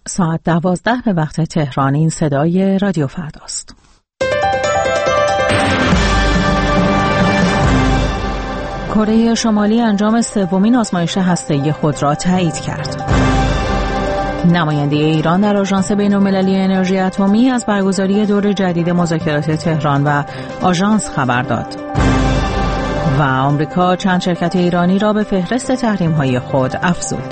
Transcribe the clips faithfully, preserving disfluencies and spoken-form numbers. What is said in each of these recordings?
ساعت دوازده به وقت تهران. این صدای رادیو فرداست. کره شمالی انجام سومین آزمایش هسته‌ای خود را تایید کرد. نماینده ایران در آژانس بین‌المللی انرژی اتمی از برگزاری دور جدید مذاکرات تهران و آژانس خبر داد. و آمریکا چند شرکت ایرانی را به فهرست تحریم‌های خود افزود.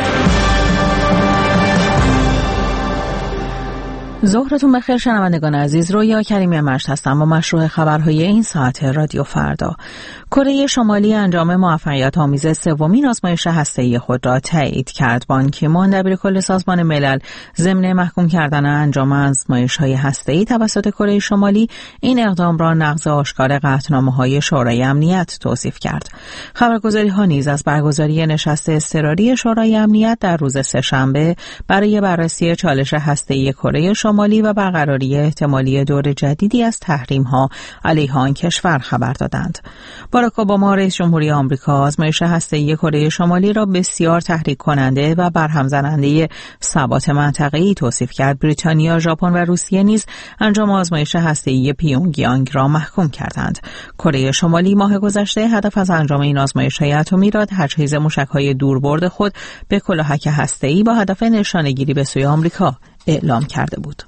ظهرتون بخیر شنوندگان عزیز، رویا کریمی مشت هستم با مشروع خبرهای این ساعت رادیو فردا. کره شمالی انجام موفقیت آمیز سومین آزمایش هسته‌ای خود را تایید کرد. بان کی مون دبیرکل سازمان ملل ضمن محکوم کردن انجام آزمایش‌های هسته‌ای توسط کره شمالی این اقدام را نقض آشکار قطعنامه‌های شورای امنیت توصیف کرد. خبرگزاری‌ها نیز از برگزاری نشست اضطراری شورای امنیت در روز سه‌شنبه برای بررسی چالش هسته‌ای کره شمالی و برقراری احتمالی دور جدیدی از تحریم‌ها علیه آن کشور خبر دادند. باراک اوباما رئیس جمهوری آمریکا آزمایش هسته‌ای کره شمالی را بسیار تحریک کننده و برهم زننده ثبات منطقه‌ای توصیف کرد. بریتانیا، ژاپن و روسیه نیز انجام آزمایش هسته‌ای پیونگیانگ را محکوم کردند. کره شمالی ماه گذشته هدف از انجام این آزمایش‌های اتمی را تجهیز موشک‌های دوربرد خود به کلاهک هسته‌ای با هدف نشانه‌گیری به سوی آمریکا اعلام کرده بود.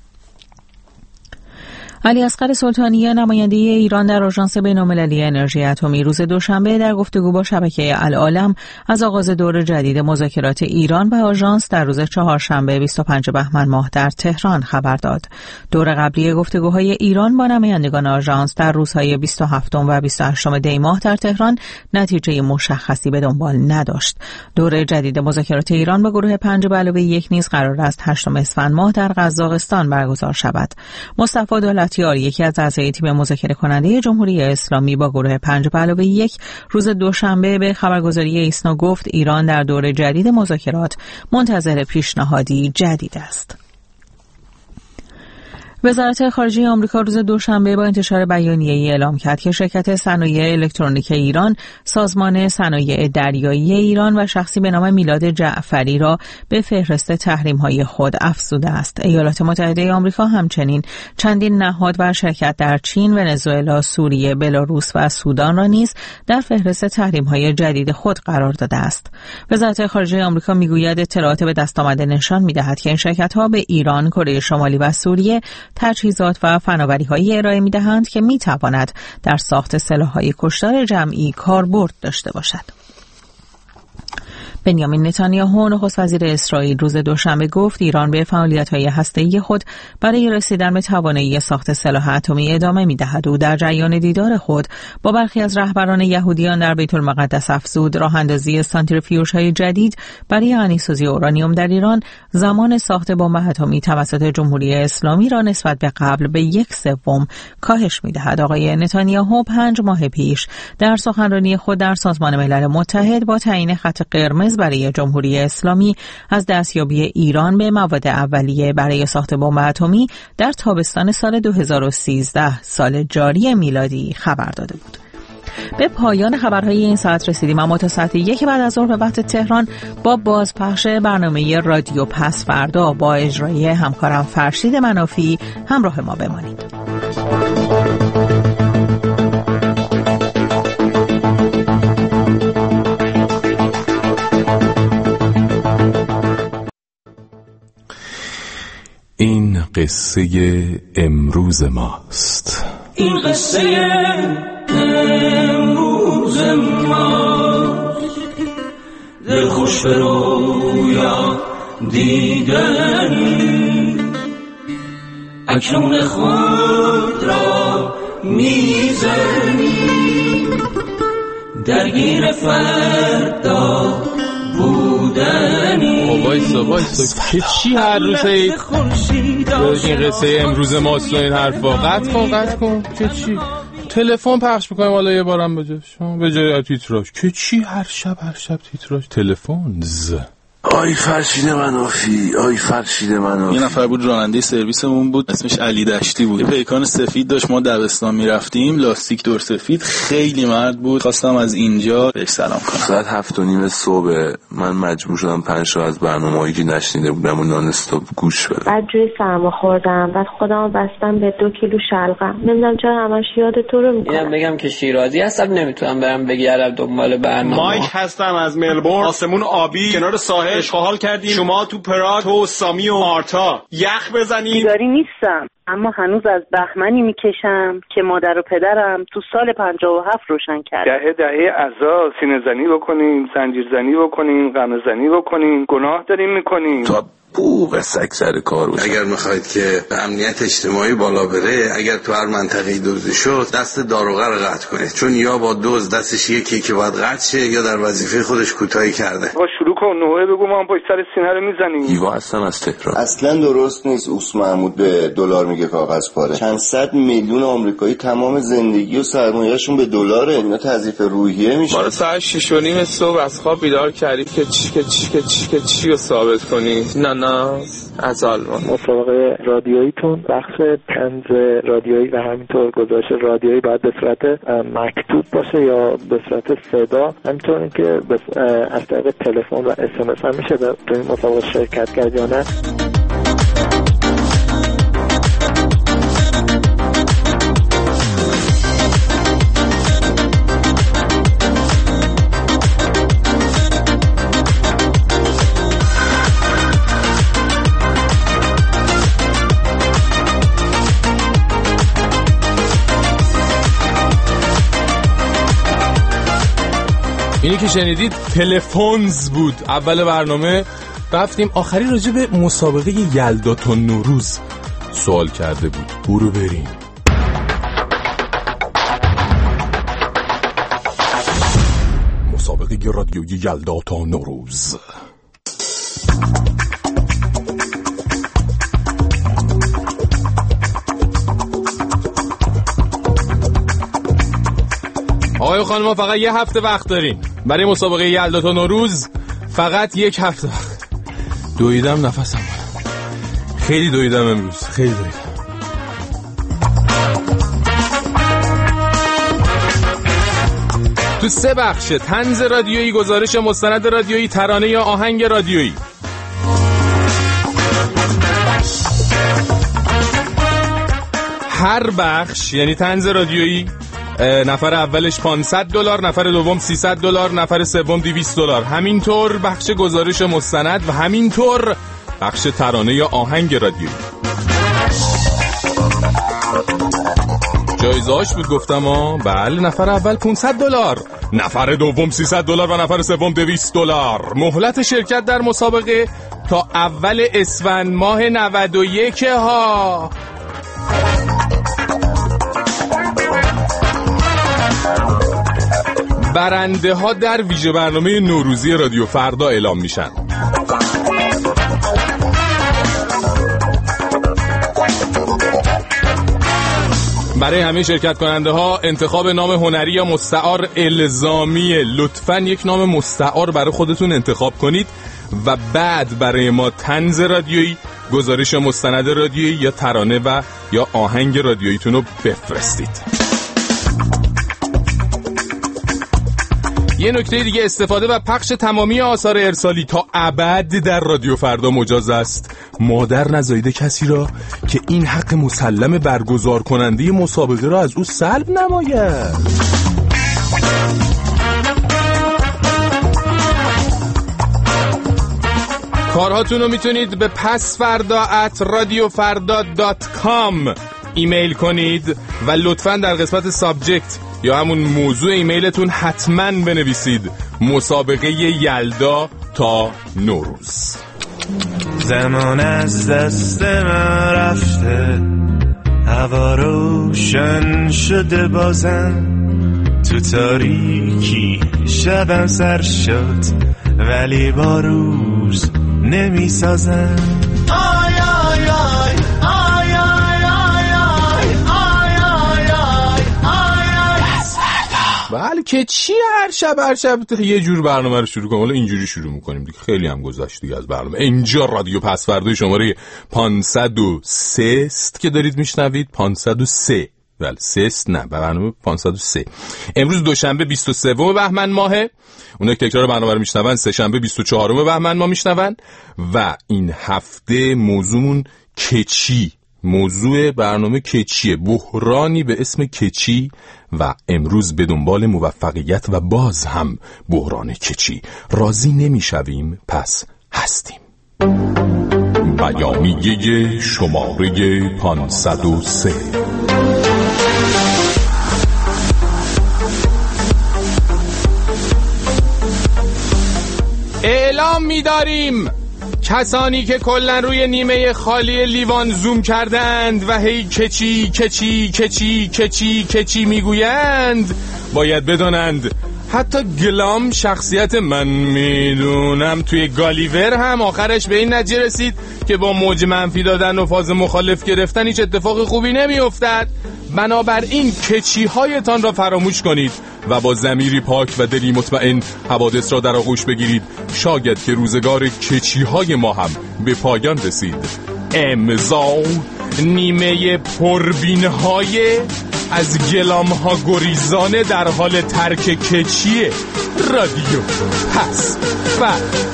علی اصغر سلطانیه نماینده ایران در آژانس بین‌المللی انرژی اتمی روز دوشنبه در گفتگو با شبکه العالم از آغاز دور جدید مذاکرات ایران و آژانس در روز چهارشنبه بیست و پنجم بهمن ماه در تهران خبر داد. دور قبلی گفتگوهای ایران با نمایندگان آژانس در روزهای بیست و هفتم و بیست و هشتم دی ماه در تهران نتیجه مشخصی به دنبال نداشت. دور جدید مذاکرات ایران با گروه پنج به علاوه یک نیز قرار است هشتم اسفند ماه در قزاقستان برگزار شود. مصطفی دولت یکی از اعضای تیم مذاکره کننده جمهوری اسلامی با گروه پنج به علاوه یک روز دوشنبه به خبرگزاری ایسنا گفت ایران در دور جدید مذاکرات منتظر پیشنهادی جدید است. وزارت خارجه آمریکا روز دوشنبه با انتشار بیانیه‌ای اعلام کرد که شرکت صنایع الکترونیک ایران، سازمان صنایع دریایی ایران و شخصی به نام میلاد جعفری را به فهرست تحریم‌های خود افزوده است. ایالات متحده آمریکا همچنین چندین نهاد و شرکت در چین، ونزوئلا، سوریه، بلاروس و سودان را نیز در فهرست تحریم‌های جدید خود قرار داده است. وزارت خارجه آمریکا میگوید اطلاعات به دست آمده نشان می‌دهد که این شرکت‌ها به ایران، کره شمالی و سوریه تجهیزات و فناوری‌هایی ارائه می‌دهند که می‌تواند در ساخت سلاح‌های کشتار جمعی کاربرد داشته باشد. بنیامین نتانیاهو نخست وزیر اسرائیل روز دوشنبه گفت ایران به فعالیت‌های هسته‌ای خود برای رسیدن به توانایی ساخت سلاح اتمی ادامه می‌دهد. او در جریان دیدار خود با برخی از رهبران یهودیان در بیت المقدس افزود راه‌اندازی سانتریفیوژهای جدید برای غنی‌سازی اورانیوم در ایران زمان ساخت بمب اتمی توسط جمهوری اسلامی را نسبت به قبل به یک سوم کاهش می‌دهد. آقای نتانیاهو پنج ماه پیش در سخنرانی خود در سازمان ملل متحد با تعیین خط قرمز برای جمهوری اسلامی از دستیابی ایران به مواد اولیه برای ساخت بمب اتمی در تابستان سال دو هزار و سیزده سال جاری میلادی خبر داده بود. به پایان خبرهای این ساعت رسیدیم، اما تا ساعت یک بعد از ظهر به وقت تهران با بازپخش برنامه رادیو پس فردا با اجرای همکارم فرشید منافی همراه ما بمانید. این قصه امروز ماست. این قصه امروز ماست. دل خوش به رویا دیدن اکنون خود را میزنی درگیر فردا بودنی. وایسا وایسا که چی هر روز این قصه امروز ماست و این حرفا قطع کن قطع کن که چی تلفن پخش میکنیم حالا یه بارم بجاش به جای تیتراژ که چی هر شب هر شب تیتراژ تلفن ز آی فرشید منافی، آی فرشید منافی. یه نفر بود راننده سرویسمون بود، اسمش علی دشتی بود. یه پیکان سفید داشت، ما دبستان میرفتیم، لاستیک دور سفید، خیلی مرد بود. خواستم از اینجا بهش سلام کنم. ساعت هفت و نیم صبح من مجبور شدم پنج تا از برنامه‌هایی که نشنیده بودم و نان استاپ گوش بدم. بعد جوی سرما خوردم، بعد خودمو بستم به دو کیلو شلغم. نمیدونم چرا همش یاد تو رو میکنم. اینم بگم که شیرازی هستم، نمیتونم برم بگردم دنبال برنامه. مایک هستم از ملبورن. آسمون آبی کنار ساحل اشغال کردیم. شما تو پراگ، تو سامی و مارتا یخ بزنید. بیداری نیستم، اما هنوز از بهمنی میکشم که مادر و پدرم تو سال پنجاه و هفت روشن کرد. دهه دهه عزا سینه زنی بکنیم، زنجیر زنی بکنیم، غمه زنی بکنیم، گناه داریم میکنیم. تا بوق سگ سر کار باشه. اگر میخواید که امنیت اجتماعی بالا بره، اگر تو هر منطقه‌ای دزدی شد، دست داروغه رو قطع کنید، چون یا با دزد دستش یکی که باید قطع شه یا در وظیفه خودش کوتاهی کرده. با شروع کن نوعه بگو ما هم پشت سر سینه رو میزنیم. هیوا هستن از تهران. اصلا درست نیست اوس محمود به دلار میگه کاغذ پاره. چند صد میلیون آمریکایی تمام زندگی و سرمایه‌شون به دلاره. اینا تضعیف روحیه میشه. ما رو ساعت شش و نیم صبح از خواب بیدار کردید که چی که چی که چی که چی رو ثابت کنی. نه نه از آلمان. مسابقه رادیوییتون بخش طنز رادیویی و همینطور گزارش رادیویی باید به صورت مکتوب باشه یا به صورت صدا، همینطور که از طریق تلفن و اس ام اس هم میشه در این مسابقه شرکت کرد یا نه. اینی که شنیدید تلفنز بود. اول برنامه رفتیم آخری راجع به مسابقه یلدا تا نوروز سوال کرده بود. برو بریم. مسابقه رادیویی یلدا تا نوروز. آقای و خانم، ما فقط یه هفته وقت داریم برای مسابقه یلدا تا نوروز. فقط یک هفته وقت. دویدم نفسم برم. خیلی دویدم امروز، خیلی دویدم. تو سه بخش: طنز رادیویی، گزارش مستند رادیویی، ترانه یا آهنگ رادیویی. هر بخش یعنی طنز رادیویی نفر اولش پانصد دلار، نفر دوم سیصد دلار، نفر سوم دویست دلار. همینطور بخش گزارش مستند و همینطور بخش ترانه یا آهنگ رادیویی. جایزه‌اش بود گفتم ها. بله، نفر اول پانصد دلار، نفر دوم سیصد دلار و نفر سوم دویست دلار. مهلت شرکت در مسابقه تا اول اسفند ماه نود و یک ها. برنده ها در ویژه برنامه نوروزی رادیو فردا اعلام میشن. برای همه شرکت کننده ها انتخاب نام هنری یا مستعار الزامیه. لطفاً یک نام مستعار برای خودتون انتخاب کنید و بعد برای ما طنز رادیویی، گزارش مستند رادیویی یا ترانه و یا آهنگ رادیوییتون رو بفرستید. یه نکته دیگه: استفاده و پخش تمامی آثار ارسالی تا ابد در رادیو فردا مجاز است. مادر نزایده کسی را که این حق مسلم برگزار کننده مسابقه را از او سلب نماید. کارهاتون رو میتونید به پسفردا ات رادیو فردا دات کام ایمیل کنید و لطفاً در قسمت سابجکت یا همون موضوع ایمیلتون حتماً بنویسید مسابقه یلدا تا نوروز. زمان از دست من رفته، هوا روشن شده بازم، تو تاریکی شبم سر شد ولی با روز نمی سازم. آی آی آی آی آی آی آی آی آی آی آی. بله که چی هر شب هر شب یه جور برنامه رو شروع کنیم. حالا اینجوری شروع میکنیم دیگه، خیلی هم گذشت دیگه از برنامه. اینجا رادیو پسوردای شماره پانصد و سه است که دارید میشنوید. پانصد و سه بله سه است نه برنامه پانصد و سه. امروز دوشنبه بیست و سه بهمن ماهه. اونایی که تکرار برنامه رو میشنون سه شنبه بیست و چهار بهمن ماه میشنون. و این هفته موضوعمون کچی، موضوع برنامه کچیه، بحرانی به اسم کچی. و امروز به دنبال موفقیت و باز هم بحران کچی. راضی نمیشویم پس هستیم. بیانیه شماره پانصد و سه. اعلام می‌داریم کسانی که کلن روی نیمه خالی لیوان زوم کردند و هی کچی کچی کچی کچی کچی میگویند باید بدانند حتی گلام شخصیت من میدونم توی گالیور هم آخرش به این نتیجه رسید که با موج منفی دادن و فاز مخالف گرفتن هیچ اتفاق خوبی نمیافتد. بنابراین کچی هایتان را فراموش کنید و با ضمیری پاک و دلی مطمئن حوادث را در آغوش بگیرید، شاید که روزگار کچی های ما هم به پایان رسید. امضا نیمه پربین های از گلام ها گریزانه در حال ترک کچی رادیو پس و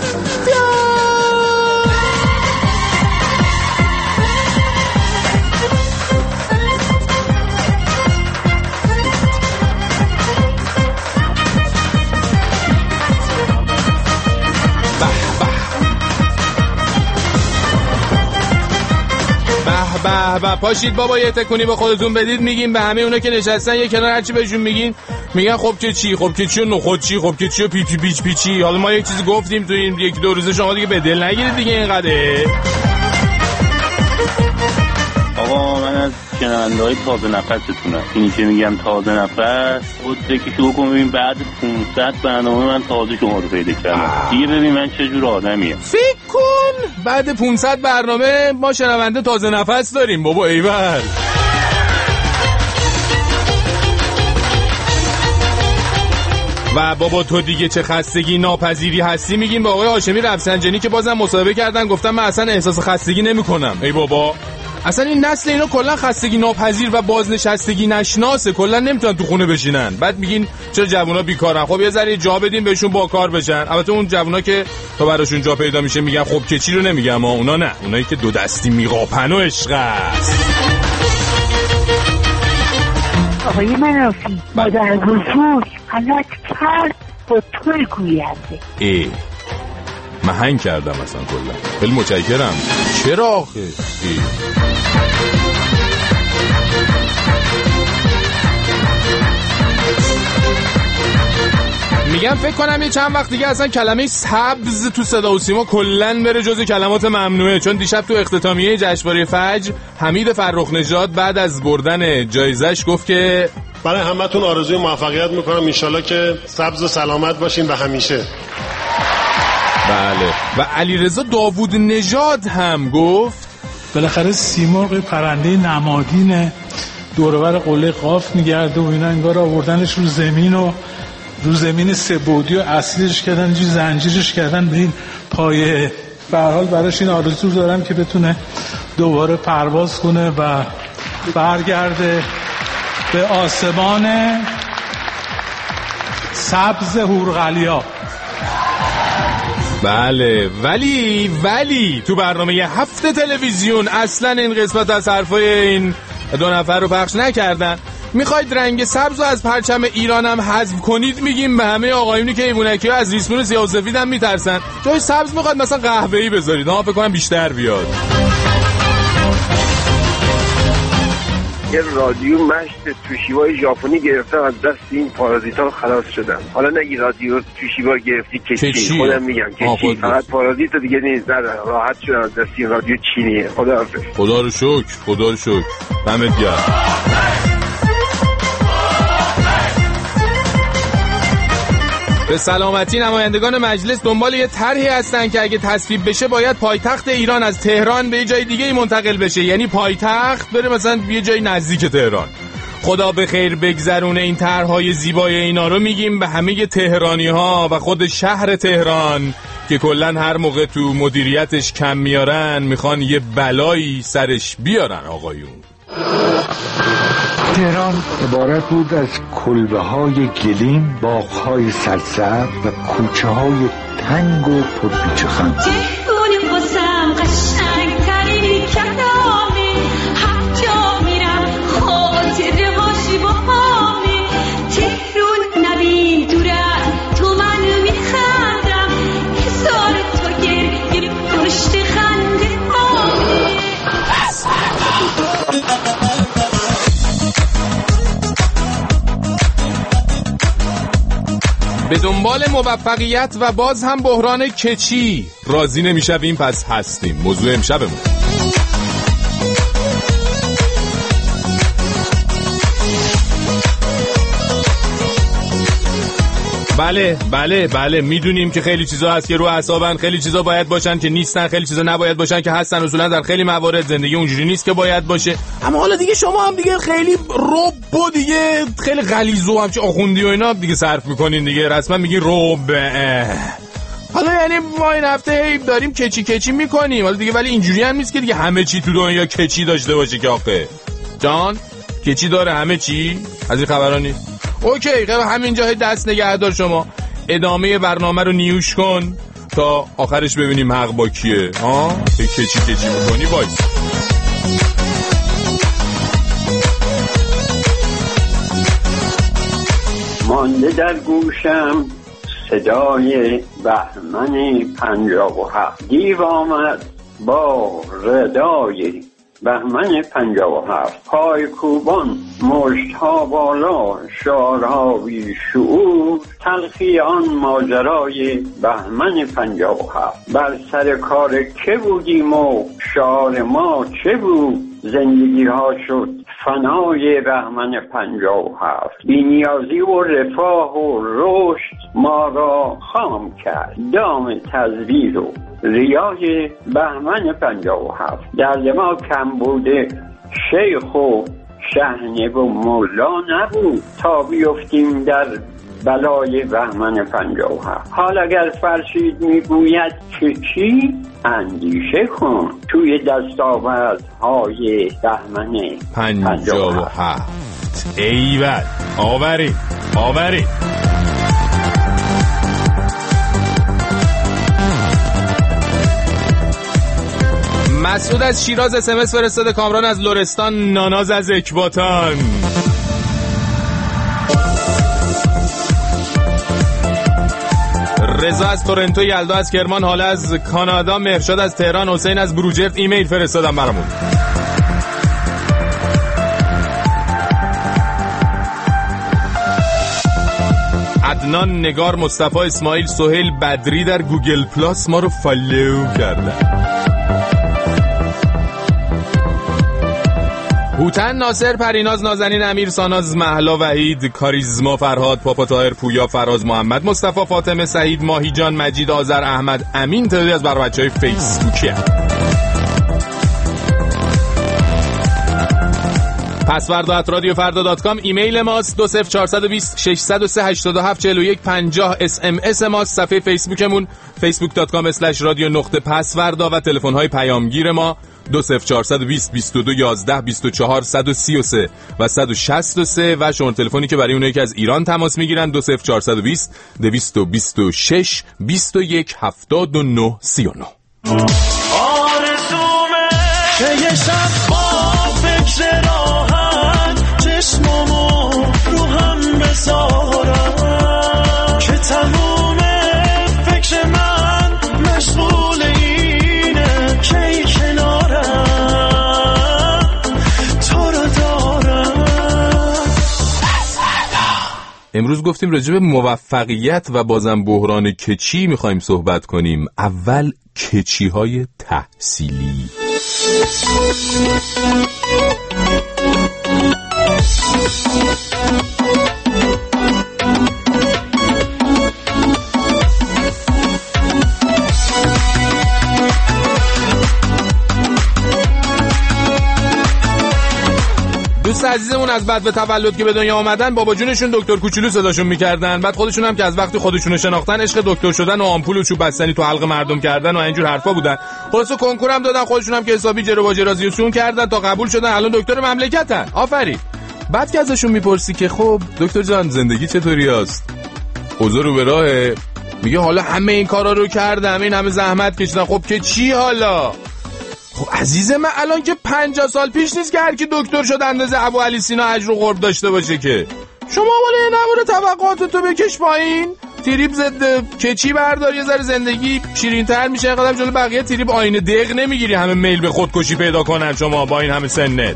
به به پاشید بابا یه تکونی به خودتون بدید. میگیم به همه اونا که نشستن یه کنار هرچی بهشون میگین میگن خب که چی خب که چی و نخود چی خب که چی و پیچی پیچ پیچی. حالا ما یک چیزی گفتیم تو این یک دو روزه، شما دیگه به دل نگیرید دیگه اینقدره. آقا من از شنونده‌های تازه نفستونم. اینی که میگم تازه نفس خود که شروع کنم ببین بعد پانصد برنامه من تازه شما رو پیدا کردم دیگه. ببین من چه جور آدمیم. فکر کن بعد پانصد برنامه ما شنونده تازه نفس داریم بابا. ایول و بابا تو دیگه چه خستگی ناپذیری هستی. میگیم با آقای هاشمی رفسنجانی که بازم مصاحبه کردن گفتم من اصلا احساس خستگی نمی کنم. ای بابا اصلا این نسل اینا کلا خستگی ناپذیر و بازنشستگی نشناسه، کلا نمیتونن تو خونه بشینن. بعد میگین چرا جوونا بیکارن؟ خب یه ذره جا بدین بهشون با کار بشن. البته اون جوونا که تا براشون جا پیدا میشه میگن خب که چی رو نمیگم ها، اونا نه، اونایی که دو دستی میقاپن و عشق است. آقای منافی مادر بزرگ غلط کرد با توی گوینده. ای من هنگ کردم اصلا کلا. خیلی متشکرم. چرا آخه ای. میگم فکر کنم یه چند وقت دیگه اصلا کلمه سبز تو صدا و سیما کلن بره جز کلمات ممنوعه. چون دیشب تو اختتامیه جشنواره فجر حمید فرخ نژاد بعد از بردن جایزش گفت که برای همتون آرزوی موفقیت میکنم، انشالله که سبز و سلامت باشین و همیشه. بله و علیرضا داوود نژاد هم گفت بالاخره سیمرغ پرنده نمادین دور و بر قله قاف میگرده و اینا انگار آوردنش رو زمین و رو زمین سه بعدی و اصلیش کردن، جو زنجیرش کردن به این پایه. به هر حال براش این آرزو دارم که بتونه دوباره پرواز کنه و برگرده به آسمان سبز هورغلیا. بله ولی ولی تو برنامه هفت تلویزیون اصلا این قسمت از حرفای این دو نفر رو پخش نکردن. میخواید رنگ سبز رو از پرچم ایران هم حذف کنید، میگیم به همه آقایونی که ایوونکی ها از ریسمون سیاه و سفید هم میترسن. جای سبز میخواد مثلا قهوه‌ای بذارید، ها فکر کنم بیشتر بیاد. یه رادیو مشت توشیبای ژاپنی گرفتم از دست این پارازیتا خلاص شدم. حالا نگی رادیو توشیبا گرفتی کچی، خودم میگم کچی، فقط پارازیت دیگه نیست. راحت شدم از دست این رادیو چینیه. خدا حافظ. خدا رو شکر، خدا رو شکر. دمت گرم. به سلامتی نمایندگان مجلس دنبال یه طرحی هستن که اگه تصویب بشه باید پایتخت ایران از تهران به یه جای دیگه منتقل بشه. یعنی پایتخت بره مثلا یه جای نزدیک تهران. خدا به خیر بگذرونه این طرح‌های زیبای اینا رو میگیم به همه تهرانی‌ها و خود شهر تهران که کلن هر موقع تو مدیریتش کم میارن میخوان یه بلایی سرش بیارن. آقایون تهران عبارت بود از کلبه های گلیم، باغ های سرسبز و کوچه های تنگ و پرپیچ و خم. تهران واسم قشنگ‌ترین کلامه، هر جا میرم خاطره هاشی با همه. تهران نبین دوره تو من میخندم، هزار تا گریه پشت خنده همه. به دنبال موفقیت و باز هم بحران کچی راضی نمیشویم، پس هستیم. موضوع امشبمون بله بله بله میدونیم که خیلی چیزا هست که رو اعصابن، خیلی چیزا باید باشن که نیستن، خیلی چیزا نباید باشن که هستن. اصولا در خیلی موارد زندگی اونجوری نیست که باید باشه. اما حالا دیگه شما هم دیگه خیلی رب و دیگه خیلی غلیظ و همچین آخوندی و اینا دیگه صرف میکنین دیگه، رسما میگین رب. حالا یعنی ما این هفته هی داریم کچی کچی میکنیم حالا دیگه، ولی اینجوری هم نیست که دیگه همه چی تو دنیا کچی داشته باشه که آخه جان کچی داره همه چی، از این خبرا نیست. اوکی خیلی همینجا دست نگهدار، شما ادامه برنامه رو نیوش کن تا آخرش ببینیم حق با کیه. ها کچی کچی میکنی وایس. مانده در گوشم صدای بهمن پنجاه و هفت، دیو آمد با ردای بهمن پنجاه و هفت، پای کوبان مشتها بالا شعرها بی شعور، تلخی آن ماجرای بهمن پنجاه و هفت. بر سر کار که بودیم و شعار ما چه بود، زندگی ها شد فنای بهمن پنجاه و هفت. بی‌نیازی و رفاه و رشد ما را خام کرد، دام تزویر و ریای بهمن پنجاه و هفت. در ما کم بوده شیخ و شهنه و مولا نبود تا بیفتیم در بلای بهمن پنجاه و هفت. حال اگر فرشید میگوید که چی، اندیشه کن توی دستاوردهای بهمن پنجاه و هفت. ایول آوری آوری. مسعود از شیراز اس ام اس فرستاده، کامران از لرستان، ناناز از اکباتان. رضا از تورنتو، یلدا از کرمان، حالا از کانادا، مهرشاد از تهران، حسین از بروجرد ایمیل فرستادن برامون. عدنان، نگار، مصطفی، اسماعیل، سهیل، بدری در گوگل پلاس ما رو فالو کردن. هوتن، ناصر، پریناز، نازنین، امیر، ساناز، مهلا، وحید، کاریزما، فرهاد، پاپا طاهر، پویا، فراز، محمد، مصطفی، فاطمه، سعید، ماهی جان، مجید، آذر، احمد، امین. تعدادی از بر بچهای فیسبوکی هم. پسورد ات رادیو فردا دات کام ایمیل ماست. دو صفر چهار دو صفر شش صفر سه هشت هفت چهار یک پنجاه اس ام اس ماست. صفحه فیسبوکمون فیسبوک دات کام اسلش رادیو نقطه پسوردا و تلفن های پیامگیر ما دو صفر چهار دو صفر بیست و دو یازده بیست و چهار صد و سی و سه و صد و شصت و سه و شماره تلفنی که برای اونایی که از ایران تماس میگیرن دو صفر چهار دو صفر دویست و بیست و شش بیست و یک هفتاد و نه سی و نه. آرزومه که یه شب با فکر راحت چشمامو رو هم بذارم که تموم فکر من مشغول اینه که امروز گفتیم راجع به موفقیت و بازم بحران کچی میخوایم صحبت کنیم. اول کچی های تحصیلی. دوست عزیزمون از بعد به تولد که به دنیا آمدن بابا جونشون دکتر کوچولو صداشون میکردن، بعد خودشون هم که از وقتی خودشون رو شناختن عشق دکتر شدن و آمپول و چوب بستنی تو حلق مردم کردن و اینجور حرفا بودن. خلاص کنکور هم دادن، خودشون هم که حسابی جر و باجرازیشون کردن تا قبول شدن، الان دکتر مملکتن. آفرین. بعد که ازشون میپرسی که خب دکتر جان زندگی چطوری است؟ اوضاع رو به راهه؟ میگه حالا همه این کارا رو کردم، این همه زحمت کشیدم، خب که چی حالا؟ خب عزیز من الان که پنجاه سال پیش نیست که هر کی دکتر شد اندازه ابو علی سینا اجر و قرب داشته باشه که. شما ولی نبوده توقعاتتو بکش پایین، تریپ ضد کچی بردار، یه ذره زندگی شیرین‌تر میشه. قدم جلو بقیه تریپ آینه دق نمیگیری همه میل به خودکشی پیدا کنن شما با این همه سنت.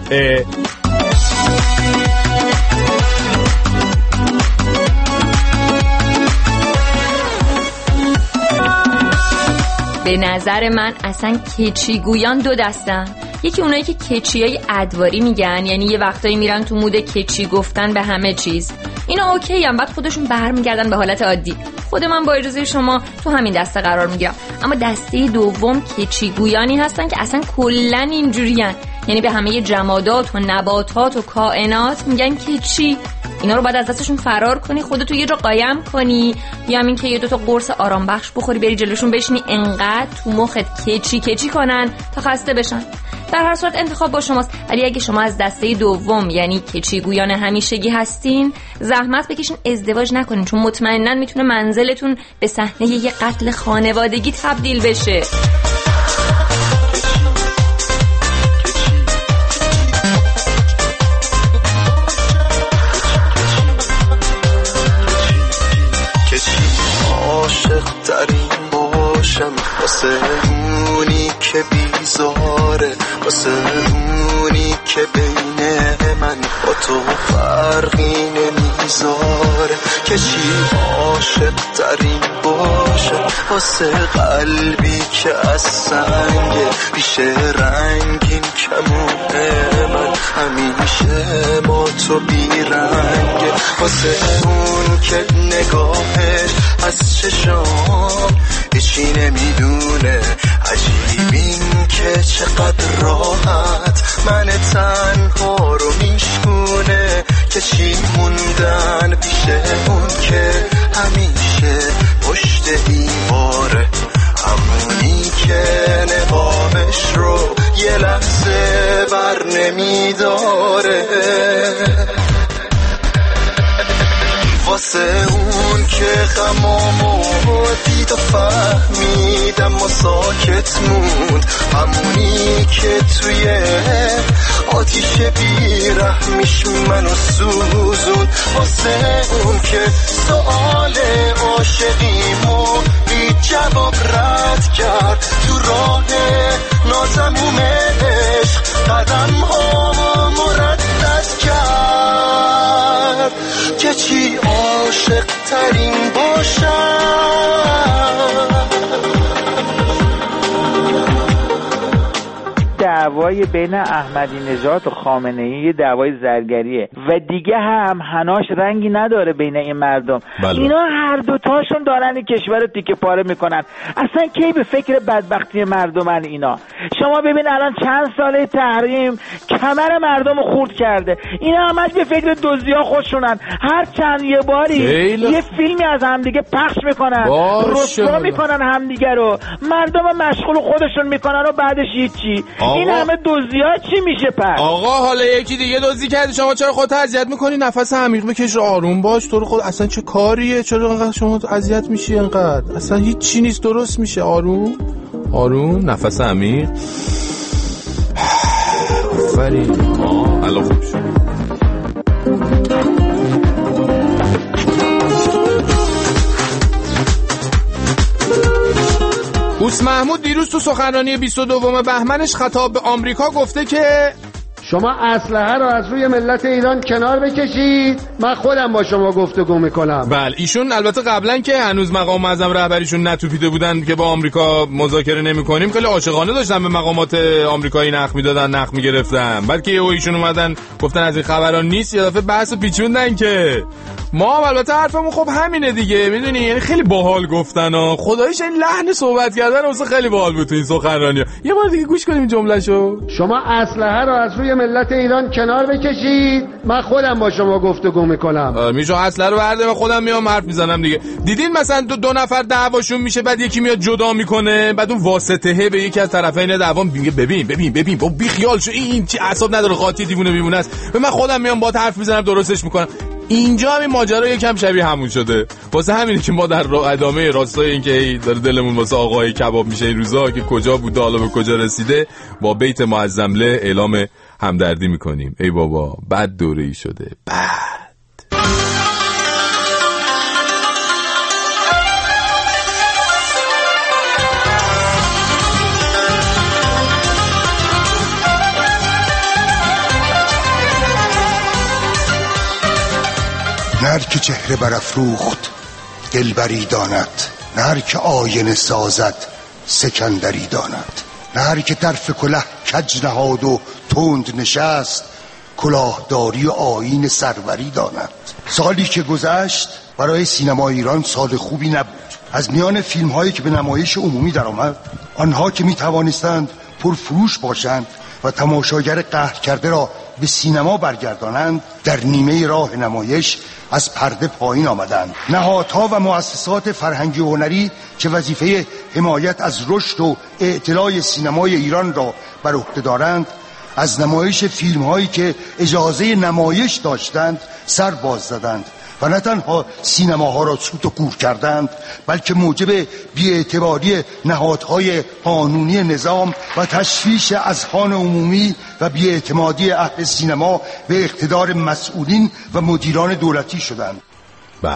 به نظر من اصلا کچی گویان دو دستن. یکی اونایی که کچیای ادواری میگن، یعنی یه وقتایی میرن تو مود کچی گفتن به همه چیز، اینا اوکی هم، بعد خودشون برمیگردن به حالت عادی. خود من با اجازه شما تو همین دسته قرار میگیرم. اما دسته دوم کچی گویانی هستن که اصلا کلن اینجورین، یعنی به همه جمادات و نباتات و کائنات میگن کچی. اینا رو بعد از دستشون فرار کنی، خودتو یه جا قایم کنی، یا همین که یه دو تا قرص آرام بخش بخوری بری جلوشون بشینی انقدر تو مخت کچی کچی کنن تا خسته بشن. در هر صورت انتخاب با شماست، ولی اگه شما از دسته دوم یعنی کچی گویان همیشگی هستین، زحمت بکشین ازدواج نکنین، چون مطمئناً میتونه منزلتون به صحنه یه قتل خانوادگی تبدیل بشه. واسه اونی که بیزاره، واسه اونی که بین من با تو فرقی نمیذاره، که چی عاشق ترین باشه، واسه قلبی که از سنگه پیش رنگین کمونه من همیشه با تو بیرنگه، واسه اون که نگاهش از چشام هیچی نمیدونه، عجیب این که چقدر راحت من تنها رو میشکونه، که چی موندن پیش اون که همیشه پشت دیواره، همونی که نقابش رو یه لحظه بر نمیداره، واسه اون که غمامو دید و فهمیدم و ساکت موند، همونی که توی آتیش بیرحمیش منو سوزون، واسه اون که سؤال عاشقیمو بی جواب رد کرد، تو راه ناتموم عشق قدم ها مردد کرد، که چی عاشق ترین باشم. دعوای بین احمدی نژاد و خامنه ای یه دعوای زرگریه و دیگه هم هناش رنگی نداره بین این مردم. بله. اینا هر دوتاشون دارن این کشور رو تیکه پاره میکنن. اصلا کی به فکر بدبختی مردمن اینا؟ شما ببین الان چند ساله تحریم کمر مردم رو خورد کرده، اینا همش به فکر دزدی‌ها خودشونن. هر چند یه باری یه فیلمی از همدیگه پخش میکنن، رسوا میکنن همدیگه رو، مردم مشغول خودشون میکنن و بعدش هیچی. این همه دزدی‌ها چی میشه پس؟ آقا حالا یکی دیگه دزدی کرده، شما چرا خودت اذیت میکنی؟ نفس عمیق بکش، آروم باش، تو رو خود اصلا چه کاریه؟ چرا انقدر شما اذیت میشی انقدر؟ اصلا هیچ چی نیست، درست میشه. آروم آروم، نفس عمیق. آفرین. آه الان خوب شد. اوس محمود دیروز تو سخنرانی بیست و دوم بهمنش خطاب به آمریکا گفته که شما اسلحه رو از روی ملت ایران کنار بکشید، من خودم با شما گفتگو میکنم. بله ایشون البته قبلا که هنوز مقام معظم رهبریشون نتوپیده بودن که با آمریکا مذاکره نمی‌کنیم، خیلی عاشقانه داشتن به مقامات آمریکایی نخ میدادن، نخ میگرفتن. بعد که یهو ایشون اومدن گفتن از این خبرا نیست، یه دفعه بحثو پیچوندن که ما هم البته حرفمون خب همینه دیگه، میدونی، یعنی خیلی باحال گفتن ها. خداییش این لحن صحبت کردن واسه خیلی باحال بود تو این سخنرانی. یه بار دیگه گوش کنیم جمله‌شو. شما اسلحه رو از روی ملت ایران کنار بکشید، من خودم با شما گفتگو میکنم. میشو اصلا رو برده و خودم میام حرف میزنم دیگه. دیدین مثلا دو, دو نفر دعواشون میشه، بعد یکی میاد جدا میکنه، بعد اون واسطه به یکی از طرفین دعوا میگه ببین ببین ببین بابا بی خیال شو، این چی اعصاب نداره، قاطی دیوونه بیمونه است. من خودم میام با حرف میزنم درستش میکنم. اینجا همین ماجرا یکم شبیه همون شده. واسه همینه که ما در ادامه راستای این که داره دلمون واسه آقای کباب میشه این روزا که کجا بوده حالا به کجا رسیده، با بیت معظمله اعلام همدردی میکنیم. ای بابا بد دوره‌ای شده، بد. نه هر که چهره برافروخت دلبری داند، نه هر که آینه سازد سکندری داند، نه هر که طرف کله کج نهاد و تند نشست کلاهداری و آیین سروری داند. سالی که گذشت برای سینما ایران سال خوبی نبود. از میان فیلم هایی که به نمایش عمومی در آمد، آنها که می توانستند پرفروش باشند و تماشاگر قهر کرده را به سینما برگردانند، در نیمه راه نمایش از پرده پایین آمدند. نهادها و مؤسسات فرهنگی و هنری که وظیفه حمایت از رشد و اعتلاء سینمای ایران را بر عهده دارند، از نمایش فیلم هایی که اجازه نمایش داشتند سر باز زدند و نه تنها سینماها را سوت و کور کردند، بلکه موجب بی‌اعتباری نهادهای قانونی نظام و تشویش اذهان عمومی و بی‌اعتمادی اهل سینما به اقتدار مسئولین و مدیران دولتی شدند. بله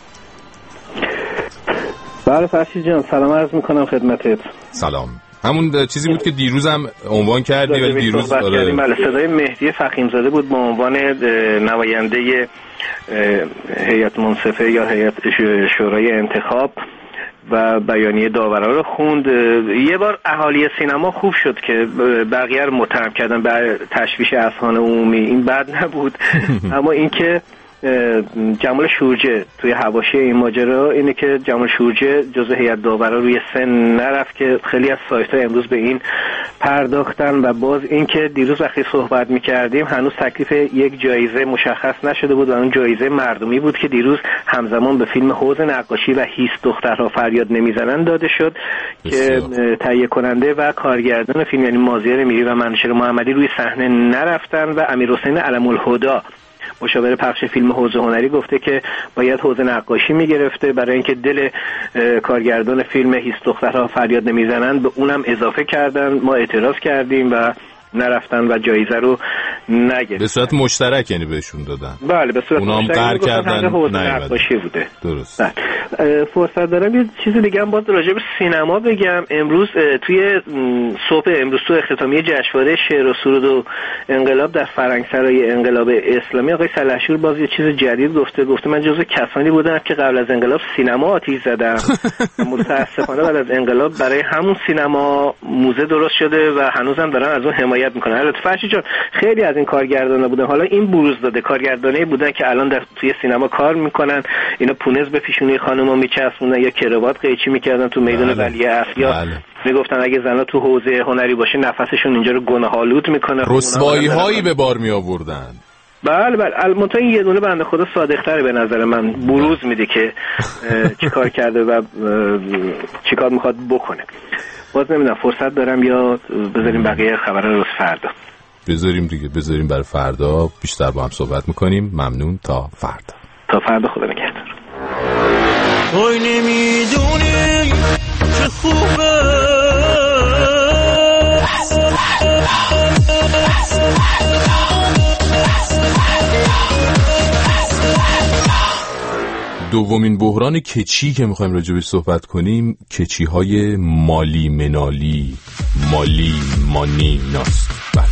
بله فرشید جان، سلام عرض میکنم خدمتت. سلام. همون چیزی بود که دیروزم عنوان کردی ولی دیروز آره بله صدای مهدی فخیمزاده بود به عنوان نماینده هیئت منصفه یا هیئت شورای انتخاب و بیانیه داورا رو خوند. یه بار اهالی سینما خوب شد که بقیه رو متهم کردن به تشویش اذهان عمومی، این بد نبود. اما اینکه جمال شورجه توی حواشی این ماجرا اینه که جمال شورجه جزء هیئت داورا روی سن نرفت که خیلی از سایت‌ها امروز به این پرداختن. و باز اینکه دیروز وقتی صحبت می‌کردیم هنوز تکلیف یک جایزه مشخص نشده بود و اون جایزه مردمی بود که دیروز همزمان به فیلم حوض نقاشی و هیس دخترها فریاد نمیزنن داده شد که تهیه کننده و کارگردان فیلم یعنی مازیار میری و منوچهر محمدی روی صحنه نرفتن و امیرحسین علم‌الهدی مشاور پخش فیلم حوض هنری گفته که باید حوض نقاشی میگرفته برای اینکه دل کارگردان فیلم هیس دخترها فریاد نمیزنن به اونم اضافه کردن. ما اعتراض کردیم و نرفتن و جایزه رو نگرفتن. به صورت مشترک یعنی بهشون دادن. بله به صورت مشترک. اونام قهر کردن حوض نقاشی بوده. درست. فرصت دارم یه چیز دیگه هم باز راجع به سینما بگم. امروز توی صبح امروز تو اختتامیه جشنواره شعر و سرود و انقلاب در فرنگسرای انقلاب اسلامی آقای سلحشور باز یه چیز جدید گفته. گفته من جزو کسانی بودم که قبل از انقلاب سینما آتیش زدم. متاسفانه بعد از انقلاب برای همون سینما موزه درست شده و هنوزم دارن از اون حمایت میکنن. البته فرشی جان خیلی از این کارگردانا بودن، حالا این بروز داده کارگردانی بودن که الان در توی سینما کار میکنن، اینا پونز به پیشونی خانوما میچسبوندن یا کراوات قیچی میکردن تو میدان ولیعصر یا بله. میگفتن اگه زنا تو حوزه هنری باشه نفسشون اینجا رو گناه‌آلود میکنه، رسوایی هایی به بار می آوردن. بله بله البته این یه دونه بنده خدا صادق‌تره به نظر من، بروز میده که چیکار کرده و چیکار میخواد بکنه. باز نمیدونم فرصت دارم یا بذاریم بقیه خبرها رو فردا. بذاریم دیگه، بذاریم برای فردا بیشتر با هم صحبت میکنیم. ممنون، تا فردا. تا فردا، خدا نگهدار. توی نمیدونی چه خوبه دومین بحران کچی که میخوایم راجع بهش صحبت کنیم کچی های مالی منالی مالی مانی ناست. بله.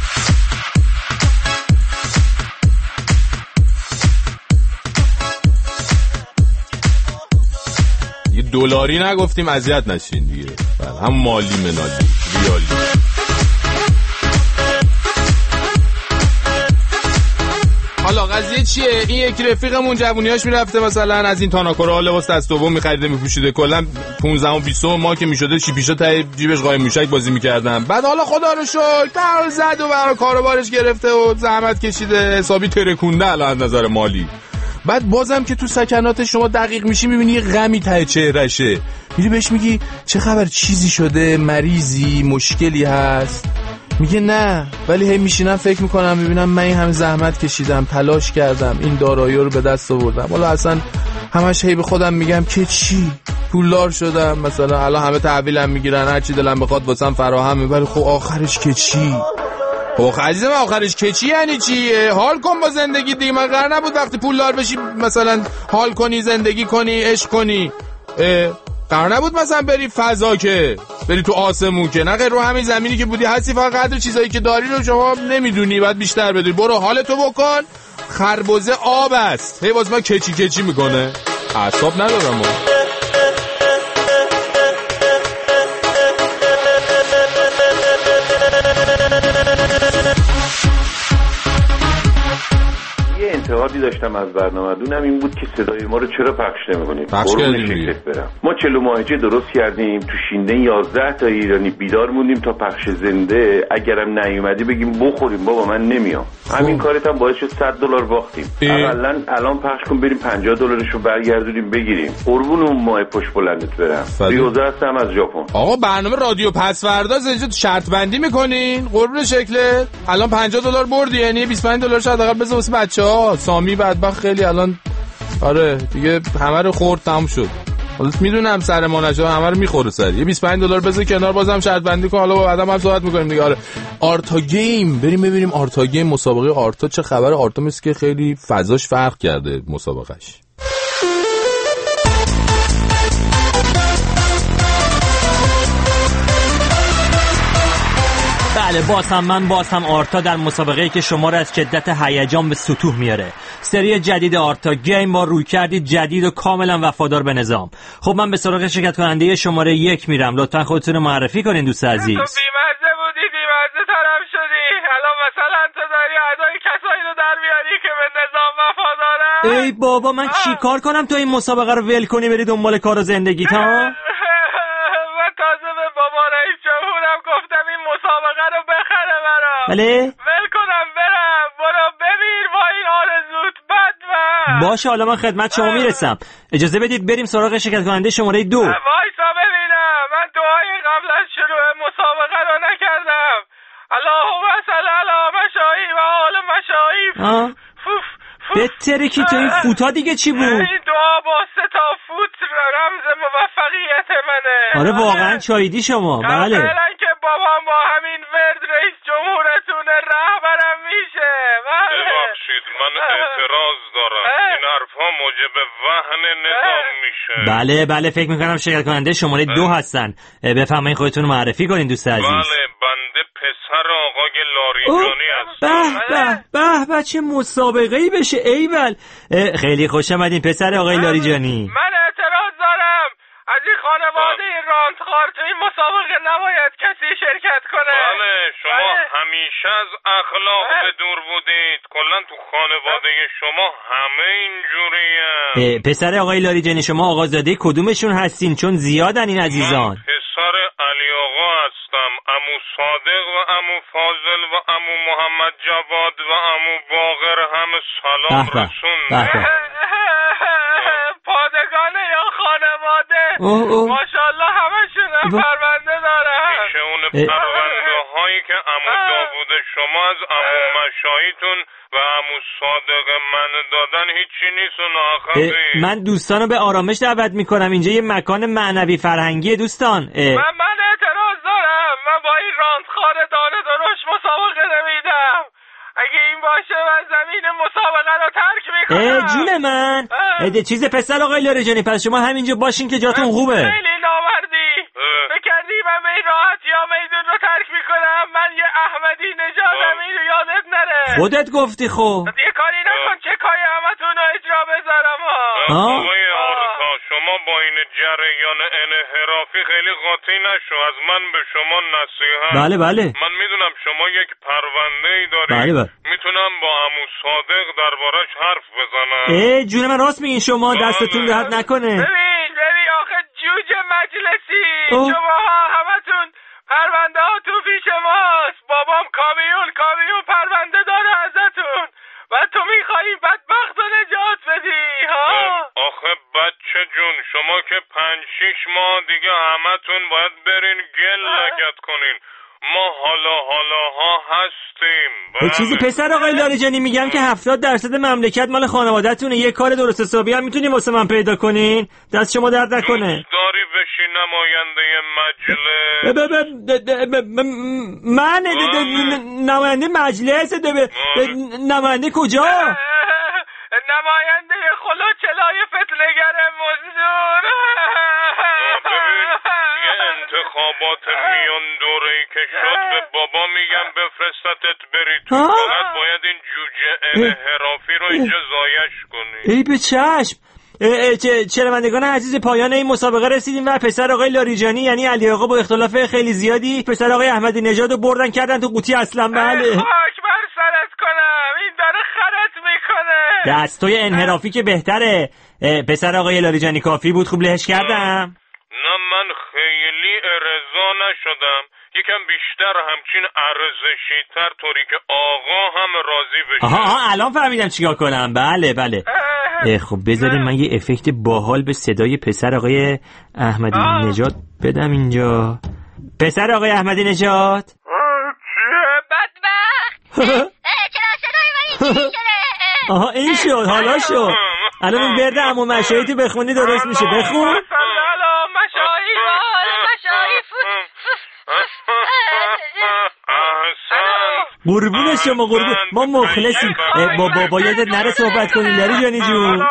یه دلاری نگفتیم اذیت نشین دیگه. بله. هم مالی منالی ریالی. حالا قضیه چیه؟ این یک رفیقمون جوونیاش میرفته مثلا از این تاناکورا لباس دست دوم می‌خریده میپوشیده، کلا پانزده و بیست ما که میشده چی پیشا تا جیبش قایم موشک بازی می‌کردم. بعد حالا خدا رو شکر تال زد و برای کاروبارش گرفته و زحمت کشیده، حسابی ترکونده الان از نظر مالی. بعد بازم که تو سکنات شما دقیق میشی میبینی یه غمی ته چهرشه، میری بهش میگی چه خبر، چیزی شده، مریضی، مشکلی هست؟ میگه نه، ولی هی میشینم فکر میکنم میبینم من این همه زحمت کشیدم، تلاش کردم، این دارایی رو به دست آوردم، حالا اصلا همش هی به خودم میگم که چی، پولدار شدم مثلا، الان همه تحویلم میگیرن، هر چی دلم بخواد واسم فراهمه، ولی خب آخرش که چی؟ خب عزیزم آخرش که چی یعنی چی؟ حال کن با زندگی دیگه. من قرار نبود وقتی پولدار بشی مثلا حال کنی، زندگی کنی، عشق کنی. قرار نبود مثلا بری فضا، که بری تو آسمون، که نه غیر رو همین زمینی که بودی هستی، فقط قدر چیزایی که داری رو شما نمیدونی، باید بیشتر بدونی. برو حالتو بکن، خربزه آب است، هی باز ما کچی کچی میکنه، اعصاب ندارم. یه انتقادی داشتم از برنامه‌دونم این بود که صدای ما رو چرا پخش نمی‌کنید؟ پخش کردیم. ما چلو ماهیچه درست کردیم تو شینده یازده تا ایرانی بیدار موندیم تا پخش زنده، اگرم نیومدی بگیم بخوریم بابا من نمیام. همین کارت هم باعث شد صد دلار باختیم. اولا الان پخش کن بریم پنجاه دلارشو برگردونیم بگیریم. قربون اون ماه پشت بلندت برم. ریوزه هستم از ژاپن. آقا برنامه رادیو پسوردا اینجا شرط بندی می‌کنین؟ قربون شکلت. الان پنجاه دلار بردی، یعنی بیست و پنج دلار شاید حداقل بذار واسه بچه‌ها. سامی بدبخت خیلی الان آره دیگه همه رو خورد، تموم شد. حالا میدونم سر ما نشه، همه رو میخوره سر. یه بیست و پنج دلار بذار کنار، بازم شرط بندی کن، حالا با بعدم هم صحبت می‌کنیم دیگه. آره آرتا گیم بریم ببینیم آرتا گیم، مسابقه آرتا چه خبره. آرتا مثل که خیلی فضاش فرق کرده مسابقهش. بله باز هم من باز هم آرتا در مسابقه‌ای که شما را از شدت هیجان به سطوح میاره. سری جدید آرتا گیم با رویکردی جدید و کاملا وفادار به نظام. خب من به سراغ شرکت کننده شماره یک میرم، لطفا خودتون رو معرفی کنین دوست عزیز. تو بیمزه بودی، بیمزه طرف شدی. الان مثلا تو داری ادای کسایی رو در میاری که به نظام وفادارن. ای بابا من چی کار کنم تو این مسابقه رو ول کنی بری دنبال کار و زندگیت ها؟ من تازه به بابا رئیس جمهورم گفتم این مسابقه رو بخره برام. بله؟ ول کنم برم، برو ببین با این آرزوت بدبخت. باشه حالا من خدمت شما میرسم. اجازه بدید بریم سراغ شرکت کننده شماره دو. وایسا ببینم، من دعای قبل از شروع مسابقه رو نکردم. اللهم صل علی مشایی و آل مشایی. بهتره که تو این فوتا دیگه چی بود؟ این دعا با سه تا فوت رمز موفقیت منه. آره واقعا چاییدی شما. بله فعلا که بابام با همین ورد رئیس جمهورتون رهبرم میشه. بله ببخشید من اعتراض دارم، این حرفا موجب وهن نظام میشه. بله بله فکر میکنم شرکت کننده شماره دو هستن. بفرمایید خودتون رو معرفی کنین دوست عزیز. بله بنده پسر آقای لاریجانی هستم. به به به چه مسابقه‌ای بشه ایول. خیلی خوش آمدین پسر آقای لاریجانی. من اعتراض دارم، از این خانواده رانتخوار تو این مسابقه نباید کسی شرکت کنه. بله شما بله. همیشه از اخلاق به دور بودید، کلا تو خانواده شما همه اینجوریه. پسر آقای لاریجانی شما آقازاده کدومشون هستین؟ چون زیادن این عزیزان. من پسر علی آقا هستم، عمو صادق و عمو فاضل و عمو محمد جواد و عمو باقر همه سلام رسوندن. پادگانه یا خانواده ماشاءالله همشون پرونده دارن. میشه اون پرونده هایی که عمو داوود شما از عمو مشاییتون و عمو صادق من دادن هیچی نیست و ناخبری. من دوستانو به آرامش دعوت میکنم، اینجا یه مکان معنوی فرهنگی دوستان. من من اعتراض دارم، من با این راندخوار دانه درشت مسابقه نمیدم. اگه این باشه من زمین مسابقه رو ترک میکنم. جون من اه. چیز پسر آقای لاریجانی، پس شما همینجا باشین که جاتون خوبه. خیلی نامردی بکردی من به این راحت یا میدون رو ترک میکنم. من یه احمدی نژادم، این رو یادت نره. خودت گفتی خب یه کاری نکن چه کاری همتون رو اجرا بذارم ها. آقای آرتا شما با این جریان انحرافی خیلی قاطی نشو، از من به شما نصیحت. بله بله من میدونم میدونم شما یک پرونده ای دارید. بله بله. میتونم با عمو صادق دربارش حرف بزنم. ای جون من راست میگین شما، دستتون درد نکنه. ببین ببین آخه جوجه مجلسی شما همتون پرونده ها تو پیش ماست. بابام کامیون کامیون پرونده داره ازتون و تو میخوایی بدبخت رو نجات بدی ها؟ آخه بچه جون شما که پنج شیش ماه دیگه همتون باید برین گل لگت کنین. ما حالا حالا ها هستیم. یه چیزی پسر آقای لاریجانی میگم که هفتاد درصد مملکت مال خانواده‌تونه. یه کار درست حسابی هم میتونیم واسه من پیدا کنین؟ دست شما درد نکنه. داری بشی نماینده مجلس؟ من نماینده مجلس؟ نماینده کجا؟ نماینده خلاچلای فتلگر مزدور. یه انتخابات میان دوره‌ای که شد به بابا میگم بفرستتت بری تو. فقط باید این جوجه انحرافی رو اینجا زایش کنی. ای به چشم. شنوندگان عزیز، پایان این مسابقه رسیدیم و پسر آقای لاریجانی یعنی علی آقا با اختلاف خیلی زیادی پسر آقای احمدی نژاد رو بردن کردن تو قوطی اصلا. بله خاک بر سرت کنم، این داره خرت میکنه. دستای انحرافی که بهتره. پسر آقای لاریجانی کافی بود خوب لهش کردم؟ نه من خیلی ارضا نشدم، یکم بیشتر همچین ارزشی تر طوری که آقا هم راضی بشه. آها آها الان فهمیدم چیکار کنم. بله بله. خب بذاریم من یه افکت باحال به صدای پسر آقای احمدی نژاد بدم اینجا. پسر آقای احمدی نژاد بدبخت. چرا صدای من اینجوری شده؟ آها این شد حالا شد. الان این ورد عمو مشایی تو بخونی درست میشه. بخون. سلام مشایی بال مشایی قربون شما قربون. ما مخلصیم. با بابا یادت نره صحبت کنی لاریجانی جون.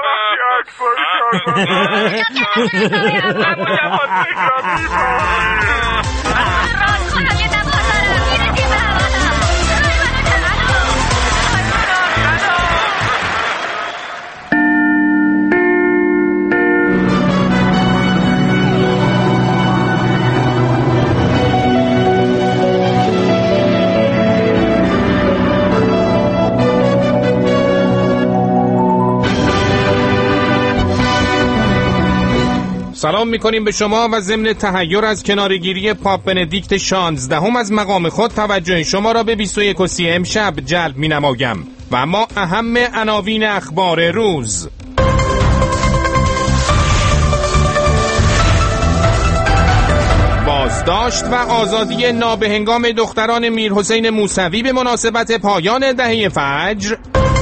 سلام میکنیم به شما و ضمن تحیر از کنارگیری پاپ بندیکت شانزدهم از مقام خود توجه شما را به بیست و یک و سی امشب جلب مینمایم و اما اهم عناوین اخبار روز. بازداشت و آزادی نابهنگام دختران میرحسین موسوی به مناسبت پایان دهه فجر.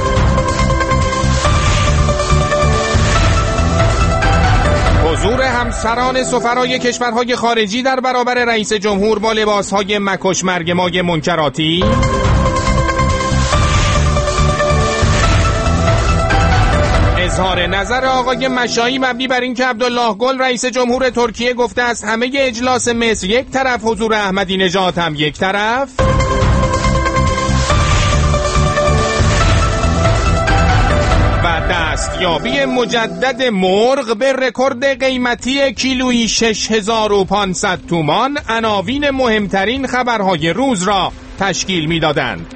حضور همسران سفرای کشورهای خارجی در برابر رئیس جمهور با لباسهای مکش مرگمای منکراتی. اظهار نظر آقای مشایی مبنی بر اینکه عبدالله گل رئیس جمهور ترکیه گفته است همه اجلاس مصر یک طرف، حضور احمدی نژاد هم یک طرف. دستیابی مجدد مرغ به رکورد قیمتی کیلویی شش هزار و پانصد تومان عناوین مهمترین خبرهای روز را تشکیل می‌دادند.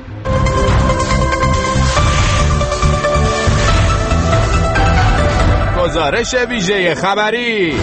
گزارش ویژه خبری.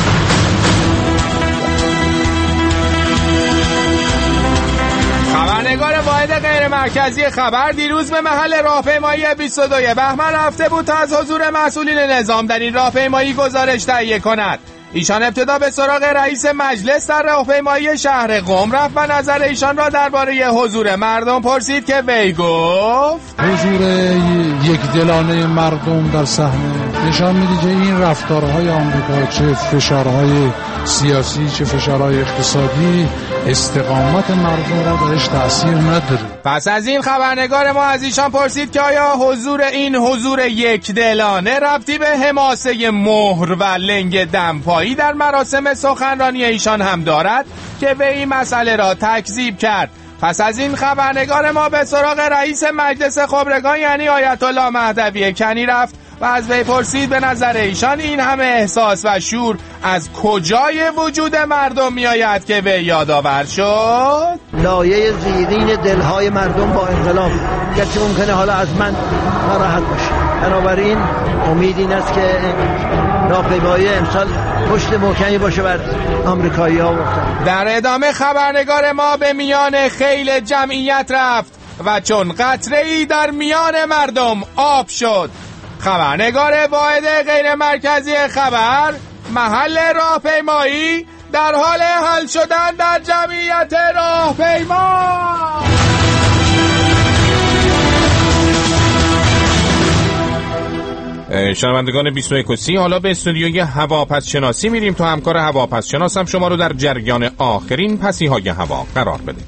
خبرنگار واحد غیر مرکزی خبر دیروز به محل راهپیمایی بیست و دو بهمن رفته بود تا از حضور مسئولین نظام در این راهپیمایی گزارش تهیه کند. ایشان ابتدا به سراغ رئیس مجلس در راهپیمایی شهر قم رفت و نظر ایشان را درباره حضور مردم پرسید که وی گفت حضور یک دلانه مردم در صحنه نشان میده که این رفتارهای آمریکا چه فشارهای سیاسی چه فشارهای اقتصادی استقامت مردم را درش تأثیر نداره. پس از این خبرنگار ما از ایشان پرسید که آیا حضور این حضور یک دلانه ربطی به حماسه مهر و لنگ دمپایی در مراسم سخنرانی ایشان هم دارد که به این مسئله را تکذیب کرد. پس از این خبرنگار ما به سراغ رئیس مجلس خبرگان یعنی آیت الله مهدوی کنی رفت و از وی پرسید به نظر ایشان این همه احساس و شور از کجای وجود مردم میآید که وی یادآور شد؟ لایه زیرین دلهای مردم با انقلاب، گرچه ممکنه حالا از من ناراحت باشه. بنابراین امید این است که راهپیمایی امسال پشت محکمی باشه بر آمریکایی‌ها. در ادامه خبرنگار ما به میان خیل جمعیت رفت و چون قطره‌ای در میان مردم آب شد. خبرنگار واحد غیر مرکزی خبر محل راهپیمایی در حال حل شدن در جمعیت راهپیما. شنوندگان بیست و یک و سی، حالا به استودیوی هواپس شناسی میریم تا همکار هواپس شناسم شما رو در جریان آخرین پسیهای هوا قرار بده.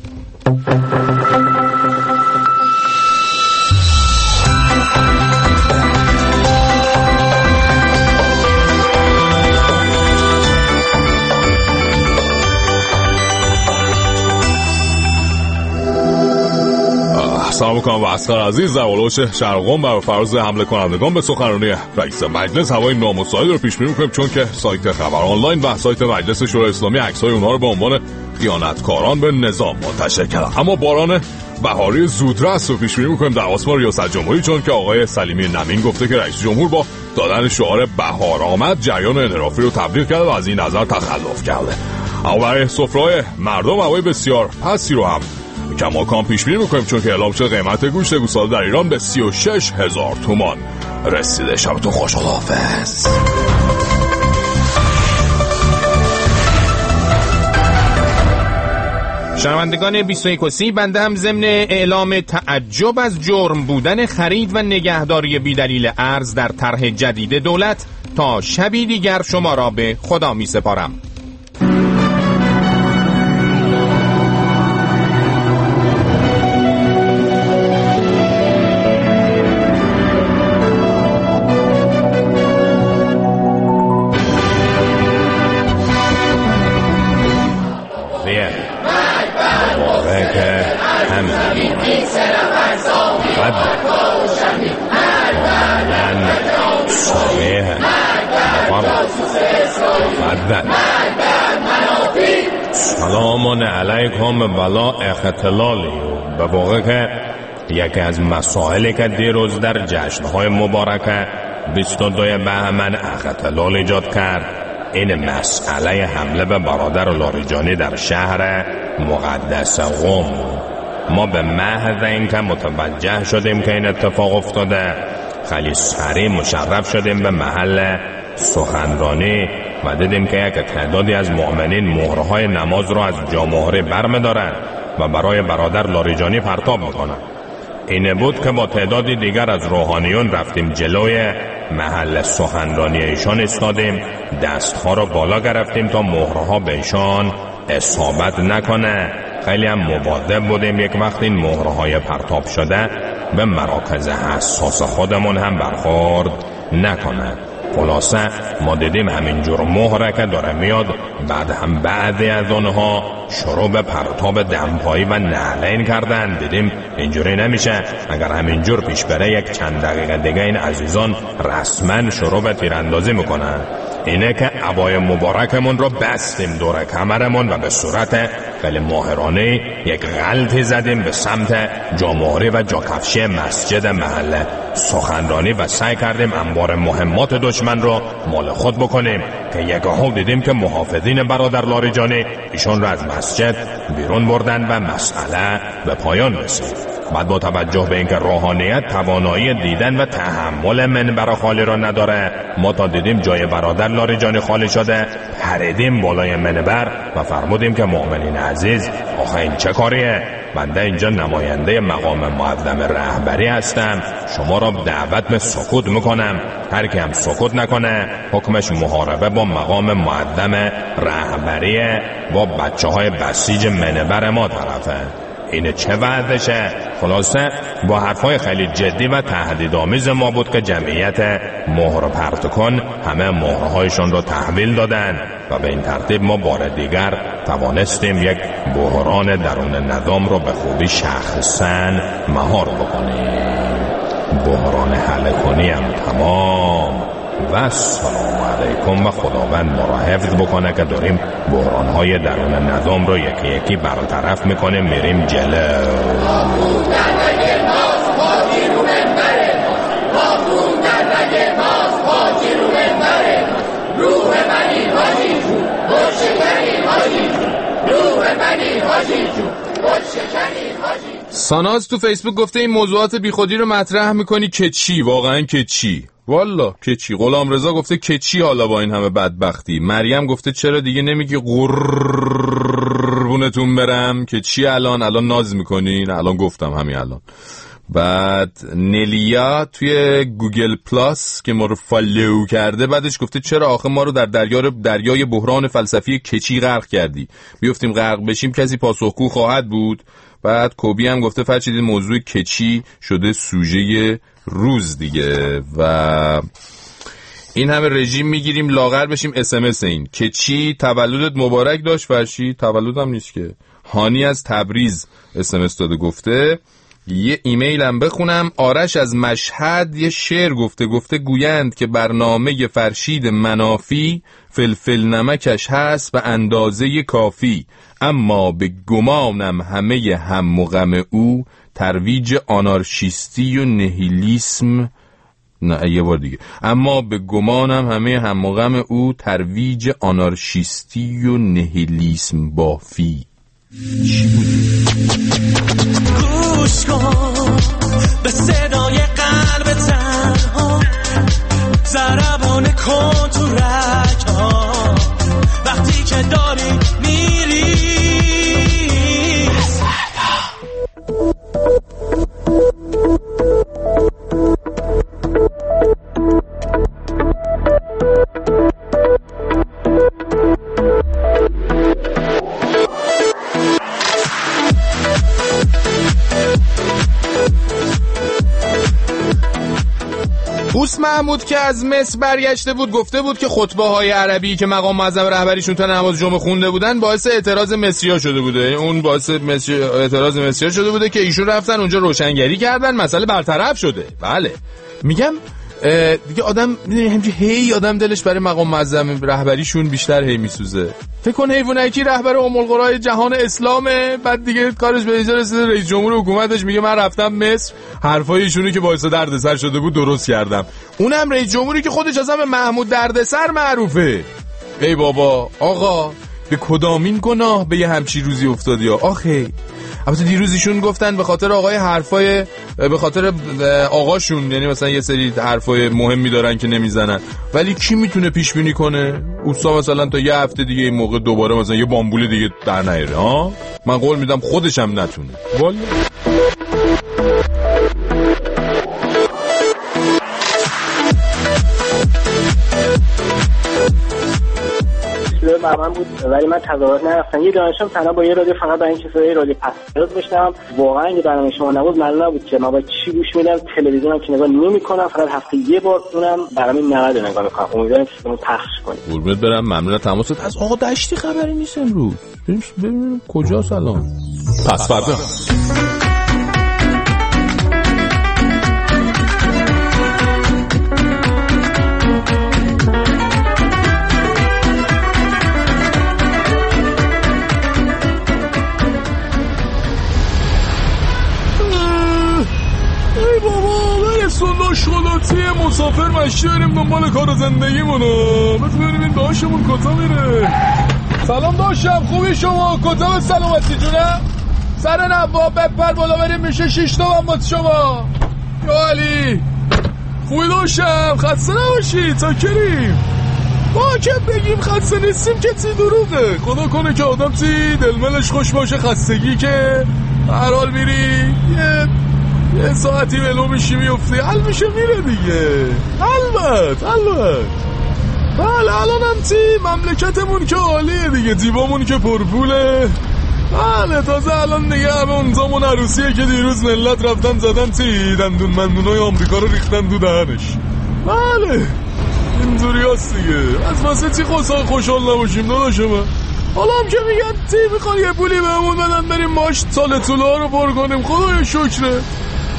سلام میکنم و اسقر عزیز در اولوش شرقم بر فرض حمله کنندگان به سخنرانی رئیس مجلس هوای نامساعد رو پیش بینی میکنیم، چون که سایت خبر آنلاین و سایت مجلس شورای اسلامی عکسای اونها رو به عنوان خیانتکاران به نظام منتشر کردن. اما باران بهاری زودرس رو پیش بینی میکنیم در آسمان ریاست جمهوری، چون که آقای سلیمی نمین گفته که رئیس جمهور با دادن شعار بهار آمد جریان انحرافی رو تبلیغ کرده و از این نظر تخلف کرده. اما برای سفره‌های مردم هوای بسیار پسی رو هم کماکان پیش بینی میکنیم، چون که اعلام شد قیمت گوشت گوساله در ایران به سی و شش هزار تومان رسیده. شبتون خوش، خداحافظ. شنوندگان بیست و یک و سی، بنده هم ضمن اعلام تعجب از جرم بودن خرید و نگهداری بی‌دلیل ارز در طرح جدید دولت تا شبی دیگر شما را به خدا می سپارم. سلام علیکم بلا اختلالی. به واقع که یکی از مسائلی که دیروز در جشنهای مبارکه بیست و دو بهمن اختلال ایجاد کرد این مسئله حمله به برادر لاریجانی در شهر مقدس قم. ما به محض اینکه متوجه شدیم که این اتفاق افتاده خیلی سریع مشرف شدیم به محل سخنرانی و دیدیم که یک تعدادی از مؤمنین مهرهای نماز رو از جامهوری برمی دارن و برای برادر لاریجانی پرتاب میکنن. اینه بود که با تعدادی دیگر از روحانیون رفتیم جلوی محل سخنرانی ایشان ایستادیم، دستها رو بالا گرفتیم تا مهرها به ایشان اصابت نکنه. خیلی هم مواظب بودیم یک وقت این مهرهای پرتاب شده به مراکز حساس خودمون هم برخورد نکنه. خلاصه ما دیدیم همینجور مهره که داره میاد، بعد هم بعضی از اونها شروع به پرتاب دمپایی و نعلین کردن. دیدیم اینجوری نمیشه، اگر همینجور پیش بره یک چند دقیقه دیگه این عزیزان رسما شروع به تیراندازی میکنن. اینه که عبای مبارکمون رو بستیم دور کمرمون و به صورت خیلی ماهرانه یک غلطی زدیم به سمت جامهوری و جاکفشی مسجد محله سخنرانی و سعی کردیم انبار مهمات دشمن رو مال خود بکنیم که یکاها دیدیم که محافظین برادر لاریجانی ایشون رو از مسجد بیرون بردن و مسئله به پایان رسید. بعد با توجه به اینکه روحانیت توانایی دیدن و تحمل منبر خالی را نداره، ما تا دیدیم جای برادر لاریجانی خالی شده پریدیم بالای منبر و فرمودیم که مؤمنین عزیز آخه این چه کاریه؟ بنده اینجا نماینده مقام معظم رهبری هستم، شما را دعوت به سکوت میکنم. هر کی هم سکوت نکنه حکمش محاربه با مقام معظم رهبری با بچه های بسیج منبر ما طرفه. اینه چه وضعشه؟ خلاصه با حرفای خیلی جدی و تهدیدآمیز ما بود که جمعیت مهر پرت کن همه مهرهایشان رو تحویل دادن و به این ترتیب ما بار دیگر توانستیم یک بحران درون نظام رو به خوبی شخصاً مهار بکنیم. بحران حل کنیم تمام. و سلام علیکم و خداوند ما را حفظ بکنه که داریم بحران‌های درون نظام رو یکی یکی برطرف میکنیم میریم جلو. ساناز تو فیسبوک گفته این موضوعات بیخودی رو مطرح میکنی که چی؟ واقعا که چی؟ والا که چی؟ غلام رضا گفته که چی حالا با این همه بدبختی؟ مریم گفته چرا دیگه نمیگی قربونتون برم؟ که چی الان؟ الان ناز میکنین؟ الان گفتم همین الان. بعد نلیا توی گوگل پلاس که ما رو فالو کرده بعدش گفته چرا آخه ما رو در دریا دریای بحران فلسفی کچی غرق کردی؟ بیفتیم غرق بشیم کسی پاسخگو خواهد بود؟ بعد کوبی هم گفته فرشید موضوع کچی شده سوژه روز دیگه و این همه رژیم میگیریم لاغر بشیم. اس ام اس این کچی تولدت مبارک داشت فرشید؟ تولدم نیست که. هانی از تبریز اس ام اس داده گفته یه ایمیل هم بخونم. آرش از مشهد یه شعر گفته گفته گویند که برنامه فرشید منافی فلفل نمکش هست به اندازه کافی، اما به گمانم همه هم و غم او ترویج آنارشیستی و نهیلیسم. نه یه بار دیگه. اما به گمانم همه هم و غم او ترویج آنارشیستی و نهیلیسم بافی. چی بودی؟ گوش کن به صدای قلب تنها ضربان کن تو رگ‌ها وقتی که داری میری. اوس محمود که از مصر برگشته بود گفته بود که خطبه های عربی که مقام معظم رهبریشون تا نماز جمعه خونده بودن باعث اعتراض مصری‌ها شده بوده. اون باعث مصری... اعتراض مصری‌ها شده بوده که ایشون رفتن اونجا روشنگری کردن، مسئله برطرف شده. بله میگم دیگه آدم همینجوری هی آدم دلش برای مقام معظم رهبریشون بیشتر هی میسوزه. فکر کن حیوانکی رهبر ام القرای جهان اسلامه، بعد دیگه کارش به اینجا رسیده رئیس جمهور حکومتش میگه من رفتم مصر حرفای ایشونو که باعث دردسر شده بود درست کردم. اونم رئیس جمهوری که خودش اصلا به محمود دردسر معروفه. ای بابا آقا به کدامین گناه به یه همچی روزی افتادی ها آخه. البته دیروز ایشون گفتن به خاطر آقای حرفای به خاطر آقاشون، یعنی مثلا یه سری حرفای مهمی دارن که نمیزنن، ولی کی میتونه پیش بینی کنه اوستا مثلا تا یه هفته دیگه این موقع دوباره مثلا یه بامبول دیگه در نیاره ها؟ من قول میدم خودش هم نتونه. والا من بود ولی من تظاهرات نرفتم. یه دانشم تنها با یه رادیو فقط برای اینکه صدای رادیو پس بشنوم. واقعا اگه برنامه شما نبود معلوم نبود که من با چی گوش میدم. تلویزیونم که نگاه نمی‌کنم، فقط هفته یه بار اونم برنامه نود نگاه می‌کنم. امیدوارم که اون پخش کنید. قربونت برم، ممنون. تماست از آقا دشتی خبری نیست امروز. بریم ببینیم کجاست الان. پس فردا شغلاتی مسافر مشتی بریم دنبال کار و زندگیمونو. بس ببینیم این داشمون کجا میره. سلام داشم، خوبی شما؟ کجا به سلامتی جونه؟ سر نواب بپر بالا بریم میشه شیش تا با شما. یا علی خوبی داشم، خسته نباشی. تا کریم ما که بگیم خسته نیستیم که تی دروغه. خدا کنه که آدم تی دلملش خوش باشه، خستگی که هر حال میری یه یه ساعتی ولو میشی میفتی حل میشه میره دیگه. البت البت بله الان هم تی مملکتمون که عالیه دیگه، دیبامون که پرپوله. بله تازه الان دیگه همه اون زمان عروسیه که دیروز ملت رفتن زدن تی دندون مندونای آمریکا رو ریختن دو دهنش. بله اینجوری هست دیگه. از واسه تی خوشحال خوشحال نباشیم داداشم. حالا هم که میگن تی میخوان یه پولی بهمون بدن بریم ماش سال طوله ها رو پر کنیم. خدای شکره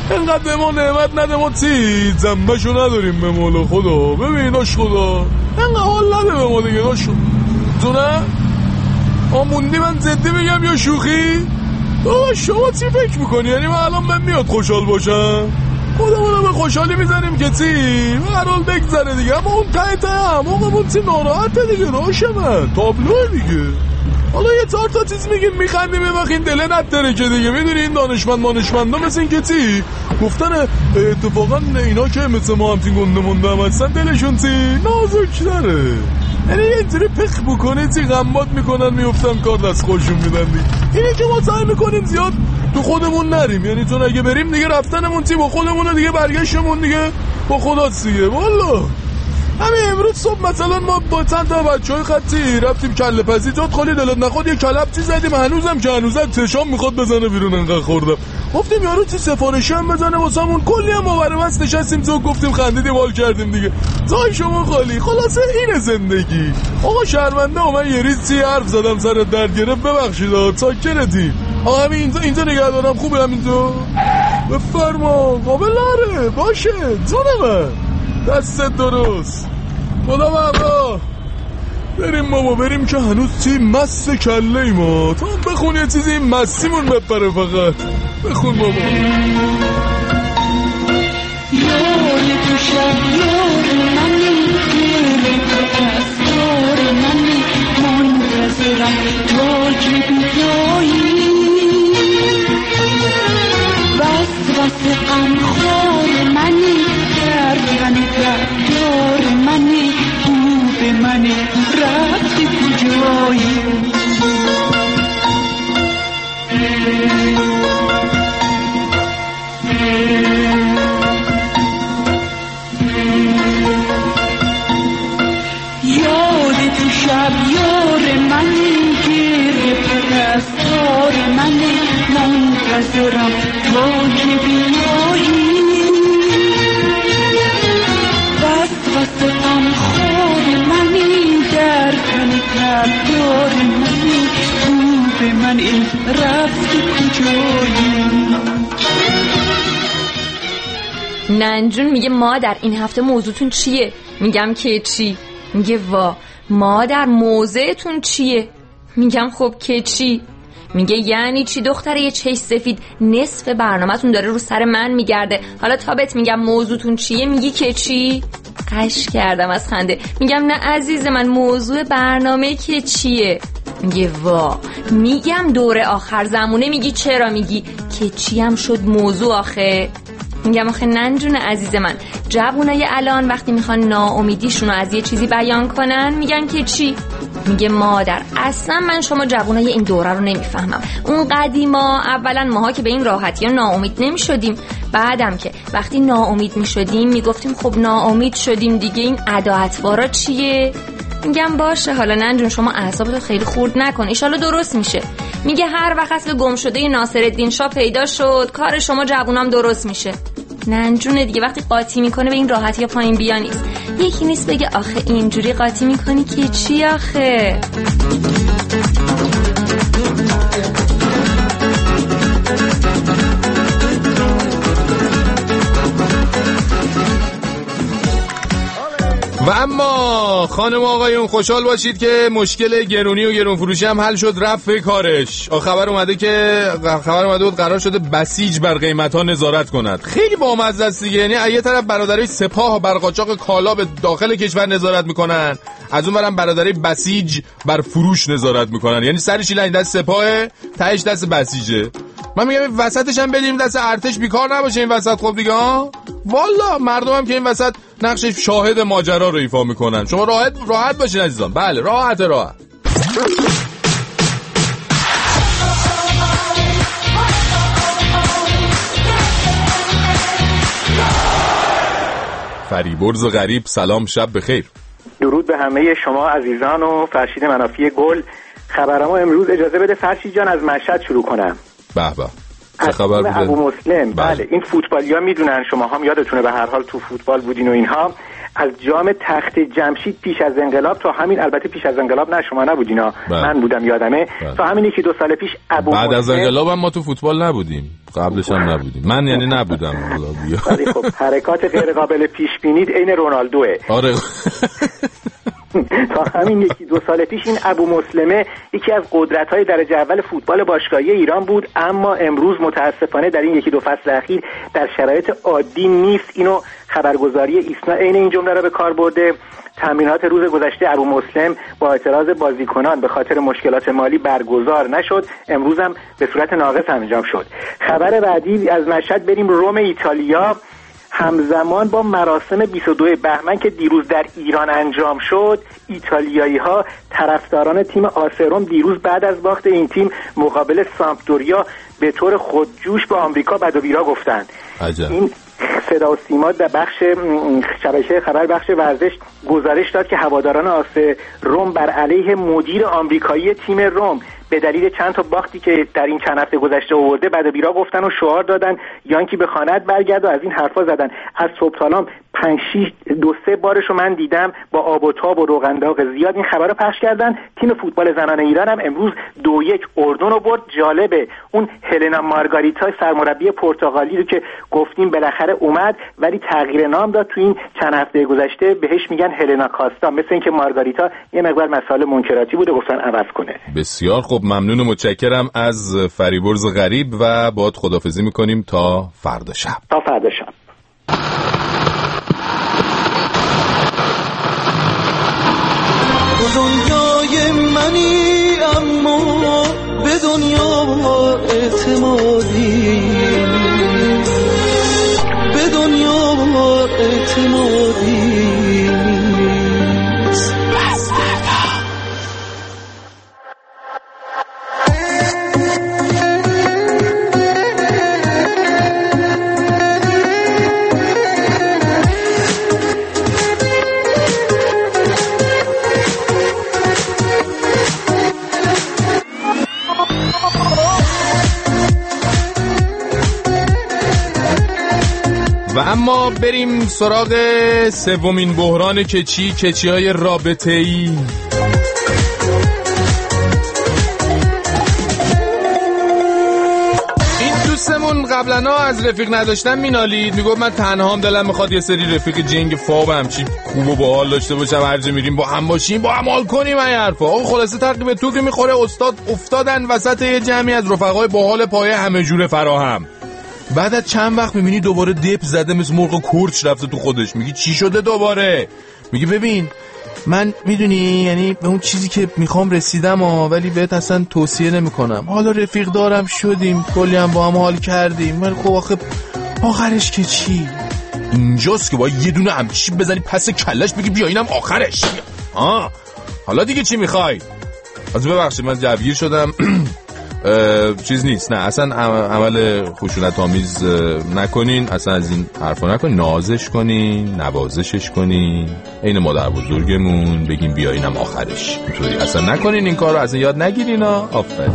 اینقدر به ما نعمت نده، ما چی ذنبشو نداریم به مولا خدا. ببین داش خدا اینقدر حال نده به ما دیگه داش تو نه آموندی. من جدی میگم یا شوخی؟ داش شما چی فکر میکنی؟ یعنی من الان من میاد خوشحال باشم؟ خودمونو به خوشحالی میزنیم که چی هر حال بگذره دیگه. اما اون ته ته همون چی ناراحته دیگه داشه من تابلوه دیگه. حالا یه چهار تا چیز میگیم میخندیم یه وقت این دله نداره که دیگه. میدونی این دانشمند مانشمندا مثل این که چی گفتن اتفاقا اینا که مثل ما هم تین گنده مونده هم هستن دلشون چی نازک داره. یعنی یه اینجوری پخ بکنه چی غمات میکنن میفتن کار دست خوشون میدن دیگه. اینه که ما سعی میکنیم زیاد تو خودمون نریم، یعنی چون اگه بریم دیگه رفتنمون چی با خودمونه دیگه، برگشتمون دیگه با خداست دیگه. والا همین امروز صبح مثلا ما با چند تا بچهای خطی رفتیم کله پزی، جات خالی دلت نخواد یه کلبچی زدیم، هنوزم که هنوزم چشام میخواد بزنه بیرون انقدر خوردم. گفتیم یارو چی سفارشی هم بزنه واسمون، کلی هم آوره بس نشستیم تو گفتیم خندیدیم حال کردیم دیگه. جای شما خالی. خلاصه اینه زندگی. آقا شرمنده من یه ریز چی حرف زدم سرت درد گرفت ببخشید ساکرتی. آقا همین اینجا اینجا نگه دارم خوبه همینجا بفرما قابل نره باشه جون من دستت درست خدا بابا. بریم بابا بریم که هنوز چی مست کله ای ما. تا هم بخون یه چیزی مستیمون بپره فقط. بخون بابا. یار تو شب یار منی دل پس یار منی منتظرم تا که بیایی بس بس غم خور منی گردن در یار منی خوب منی رفتی کجایی یاد تو شب یار منی گریه پرستار منی منتظرم تا که بیایی بس بس غم خور منی در کنی تب یار منی خوب من این رفت کجایی. ننجون میگه مادر این هفته موضوعتون چیه؟ میگم که چی؟ میگه وا مادر موضوعتون چیه؟ میگم خب که چی؟ میگه یعنی چی دختره یه چش سفید نصف برنامه‌تون داره رو سر من میگرده، حالا تا بهت میگم موضوعتون چیه میگی که چی؟ قش کردم از خنده. میگم نه عزیز من موضوع برنامه که چیه؟ میگه وا میگم دوره آخر زمونه. میگی چرا؟ میگی که چی هم شد موضوع آخه. میگم آخه ننجون عزیز من جوونای الان وقتی میخوان ناامیدیشون رو از یه چیزی بیان کنن میگن که چی؟ میگه مادر اصلا من شما جوونای این دوره رو نمیفهمم. اون قدیما اولا ماها که به این راحتی ها ناامید نمیشدیم، بعدم که وقتی ناامید میشدیم میگفتیم خب ناامید شدیم دیگه، این ادا اطوارا چیه؟ میگم باشه حالا ننجون شما اعصابتو خیلی خورد نکن ایشالا درست میشه. میگه هر وقت اصل گم شده ناصرالدین شاه پیدا شد کار شما جوونام درست میشه. ننجونه دیگه وقتی قاطی میکنه به این راحتی یا پایین بیا نیست. یکی نیست بگه آخه اینجوری قاطی میکنی که چی آخه؟ و اما خانم آقایون خوشحال باشید که مشکل گرونی و گرون فروشی هم حل شد، رفت به کارش. خبر اومده که خبر اومده بود قرار شده بسیج بر قیمت‌ها نظارت کند. خیلی بامزه است دیگه. یعنی یه طرف برادرای سپاه بر قاچاق کالا به داخل کشور نظارت میکنن، از اون برم برادرای بسیج بر فروش نظارت میکنن. یعنی سرش این دست سپاه تهش دست بسیجه. من میگم وسطش هم بدیم دست ارتش بیکار نباشه این وسط. خب دیگه ها والا مردم هم که این وسط نقش شاهد ماجرا رو ایفا میکنن. شما راحت راحت باشین عزیزان. بله راحت راحت. فریبرز غریب سلام شب بخیر. درود به همه شما عزیزان و فرشید منافی گل. خبرمو امروز اجازه بده فرشید جان از مشهد شروع کنم. به به چه خبر بوده؟ ابو مسلم. بله, بله. این فوتبالیا میدونن، شما هم یادتونه به هر حال تو فوتبال بودین و اینها. از جام تخت جمشید پیش از انقلاب تا همین، البته پیش از انقلاب نه شما نبودینا، من بودم یادمه، تا همین یکی دو سال پیش ابو بعد از انقلاب هم ما تو فوتبال نبودیم، قبلش هم نبودیم، من یعنی نبودم. ولی خب حرکات غیر قابل پیش بینی عین رونالدوه. آره. تا همین یکی دو سال پیش این ابو مسلمه یکی از قدرت‌های درجه اول فوتبال باشگاهی ایران بود، اما امروز متاسفانه در این یکی دو فصل اخیر در شرایط عادی نیست. اینو خبرگزاری ایسنا عین این جمله را به کار برده. تمرینات روز گذشته ابو مسلم با اعتراض بازیکنان به خاطر مشکلات مالی برگزار نشد، امروز هم به صورت ناقص انجام شد. خبر بعدی از مشهد بریم روم ایتالیا. همزمان با مراسم بیست و دو بهمن که دیروز در ایران انجام شد، ایتالیایی ها طرفداران تیم آسروم دیروز بعد از باخت این تیم مقابل سامپدوریا به طور خودجوش به آمریکا بد و بیرا گفتند. این صدا و سیما در بخش شبکه خبر بخش ورزش گزارش داد که هواداران آسروم بر علیه مدیر آمریکایی تیم روم به دلیل چند تا باختی که در این چند هفته گذشته آورده بد و بیرا گفتن و شعار دادن یانکی به خانه‌ات برگرد و از این حرفا زدن. از صبح تالام پنج شش دو سه بارشو من دیدم با آب و تاب و روغن داغ زیاد این خبرو پخش کردن. تیم فوتبال زنان ایران هم امروز دو یک اردن رو برد. جالبه اون هلنا مارگاریتا سرمربی پرتغالی رو که گفتیم بالاخره اومد ولی تغییر نام داد تو این چند هفته گذشته، بهش میگن هلنا کاستا، مثل اینکه مارگاریتا یه مقدار مسائل منکراتی بوده گفتن عوض کنه. بسیار خب، ممنون و متشکرم از فریبرز غریب و باهات خداحافظی میکنیم تا فردا شب. تا فردا شب. دنیای منی اما به دنیا اعتمادی، به دنیا اعتمادی. و اما بریم سراغ سومین بحران کچی، کچی های رابطه ای. این دوستمون قبلا از رفیق نداشتن مینالید، میگفت من تنها هم دلم میخواد یه سری رفیق جنگ فاب همچی خوب و باحال داشته باشم، هر جا میریم با هم باشیم، با هم حال کنیم. این حرفا آقا خلاصه تقریبا تو که میخوره استاد افتادن وسط یه جمعی از رفقای باحال پایه همه جوره فراهم. بعد از چند وقت میبینی دوباره دپ زده مثل مرغ کورچ رفته تو خودش. میگی چی شده دوباره؟ میگی ببین من میدونی یعنی به اون چیزی که میخوام رسیدم ها، ولی بهت اصلا توصیه نمیکنم. حالا رفیق دارم شدیم، کلی هم با هم حال کردیم، ولی خب آخه آخرش که چی؟ اینجاست که باید یه دونه همچی بزنی پس کلش بگی بیا اینم آخرش. آه حالا دیگه چی میخوای؟ از ببخشید من جوگیر شدم. چیز نیست، نه اصلا عمل خشونت آمیز نکنین، اصلا از این حرفا نکنین، نازش کنین، نوازشش کنین، این مادر بزرگمون بگیم بیا اینم آخرش، اینطوری اصلا نکنین این کارو، اصلا یاد نگیرین. آفرین.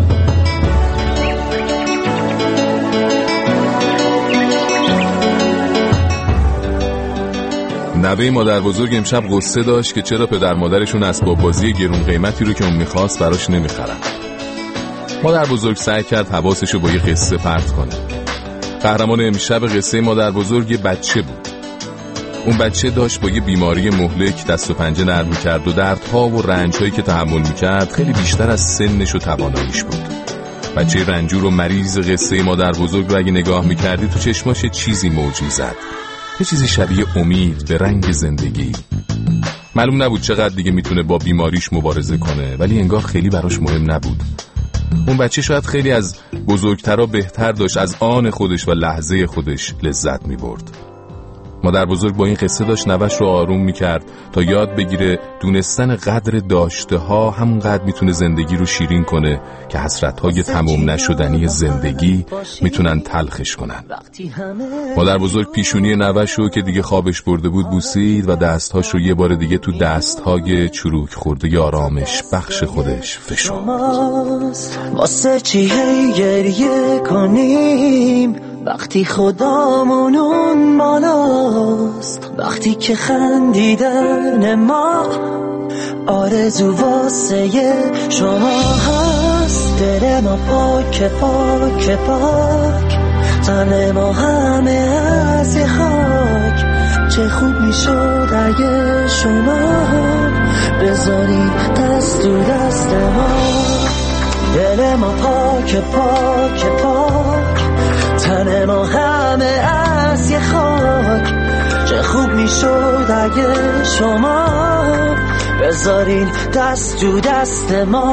نوه مادر بزرگ امشب قصه داشت که چرا پدر مادرشون اسباب بازی گرون قیمتی رو که اون میخواست براش نمیخرن. مادر بزرگ سعی کرد حواسشو با یه قصه پرت کنه. قهرمان امشب قصه مادر بزرگ یه بچه بود. اون بچه داشت با یه بیماری مهلک دست و پنجه نرم می‌کرد و دردها و رنج‌هایی که تحمل می‌کرد خیلی بیشتر از سنش و تواناییش بود. بچه رنجور و مریض قصه مادر بزرگ رو اگه نگاه می‌کردی تو چشماش چیزی موج می‌زد. یه چیزی شبیه امید به رنگ زندگی. معلوم نبود چقدر دیگه میتونه با بیماریش مبارزه کنه، ولی انگار خیلی براش مهم نبود. اون بچه شاید خیلی از بزرگترها بهتر داشت از آن خودش و لحظه خودش لذت می برد. مادر بزرگ با این قصه داشت نوش رو آروم می کرد تا یاد بگیره دونستن قدر داشته ها همونقدر میتونه زندگی رو شیرین کنه که حسرت های تموم نشدنی زندگی میتونن تلخش کنن. مادر بزرگ پیشونی نوش رو که دیگه خوابش برده بود بوسید و دستهاش رو یه بار دیگه تو دستهای چروک خورده ی آرامش بخش خودش فشرد. واسه چی هی گریه کنیم وقتی خدامون اون بالاست، وقتی که خندیدن ما آرزو واسه شما هست. دل ما پاک پاک پاک، تن ما همه از یه خاک. چه خوب میشد اگه شما بذاری دست تو دست ما. دل ما پاک پاک پاک، تن ما همه از یه خاک. چه خوب میشد اگه شما بذارین دست تو دست ما.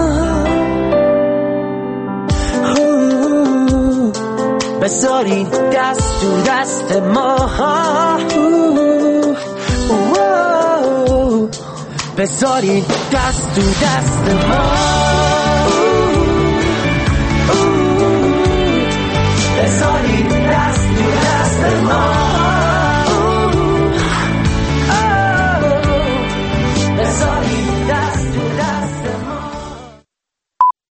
بذارین دست تو دست ما. بذارین دست تو دست ما.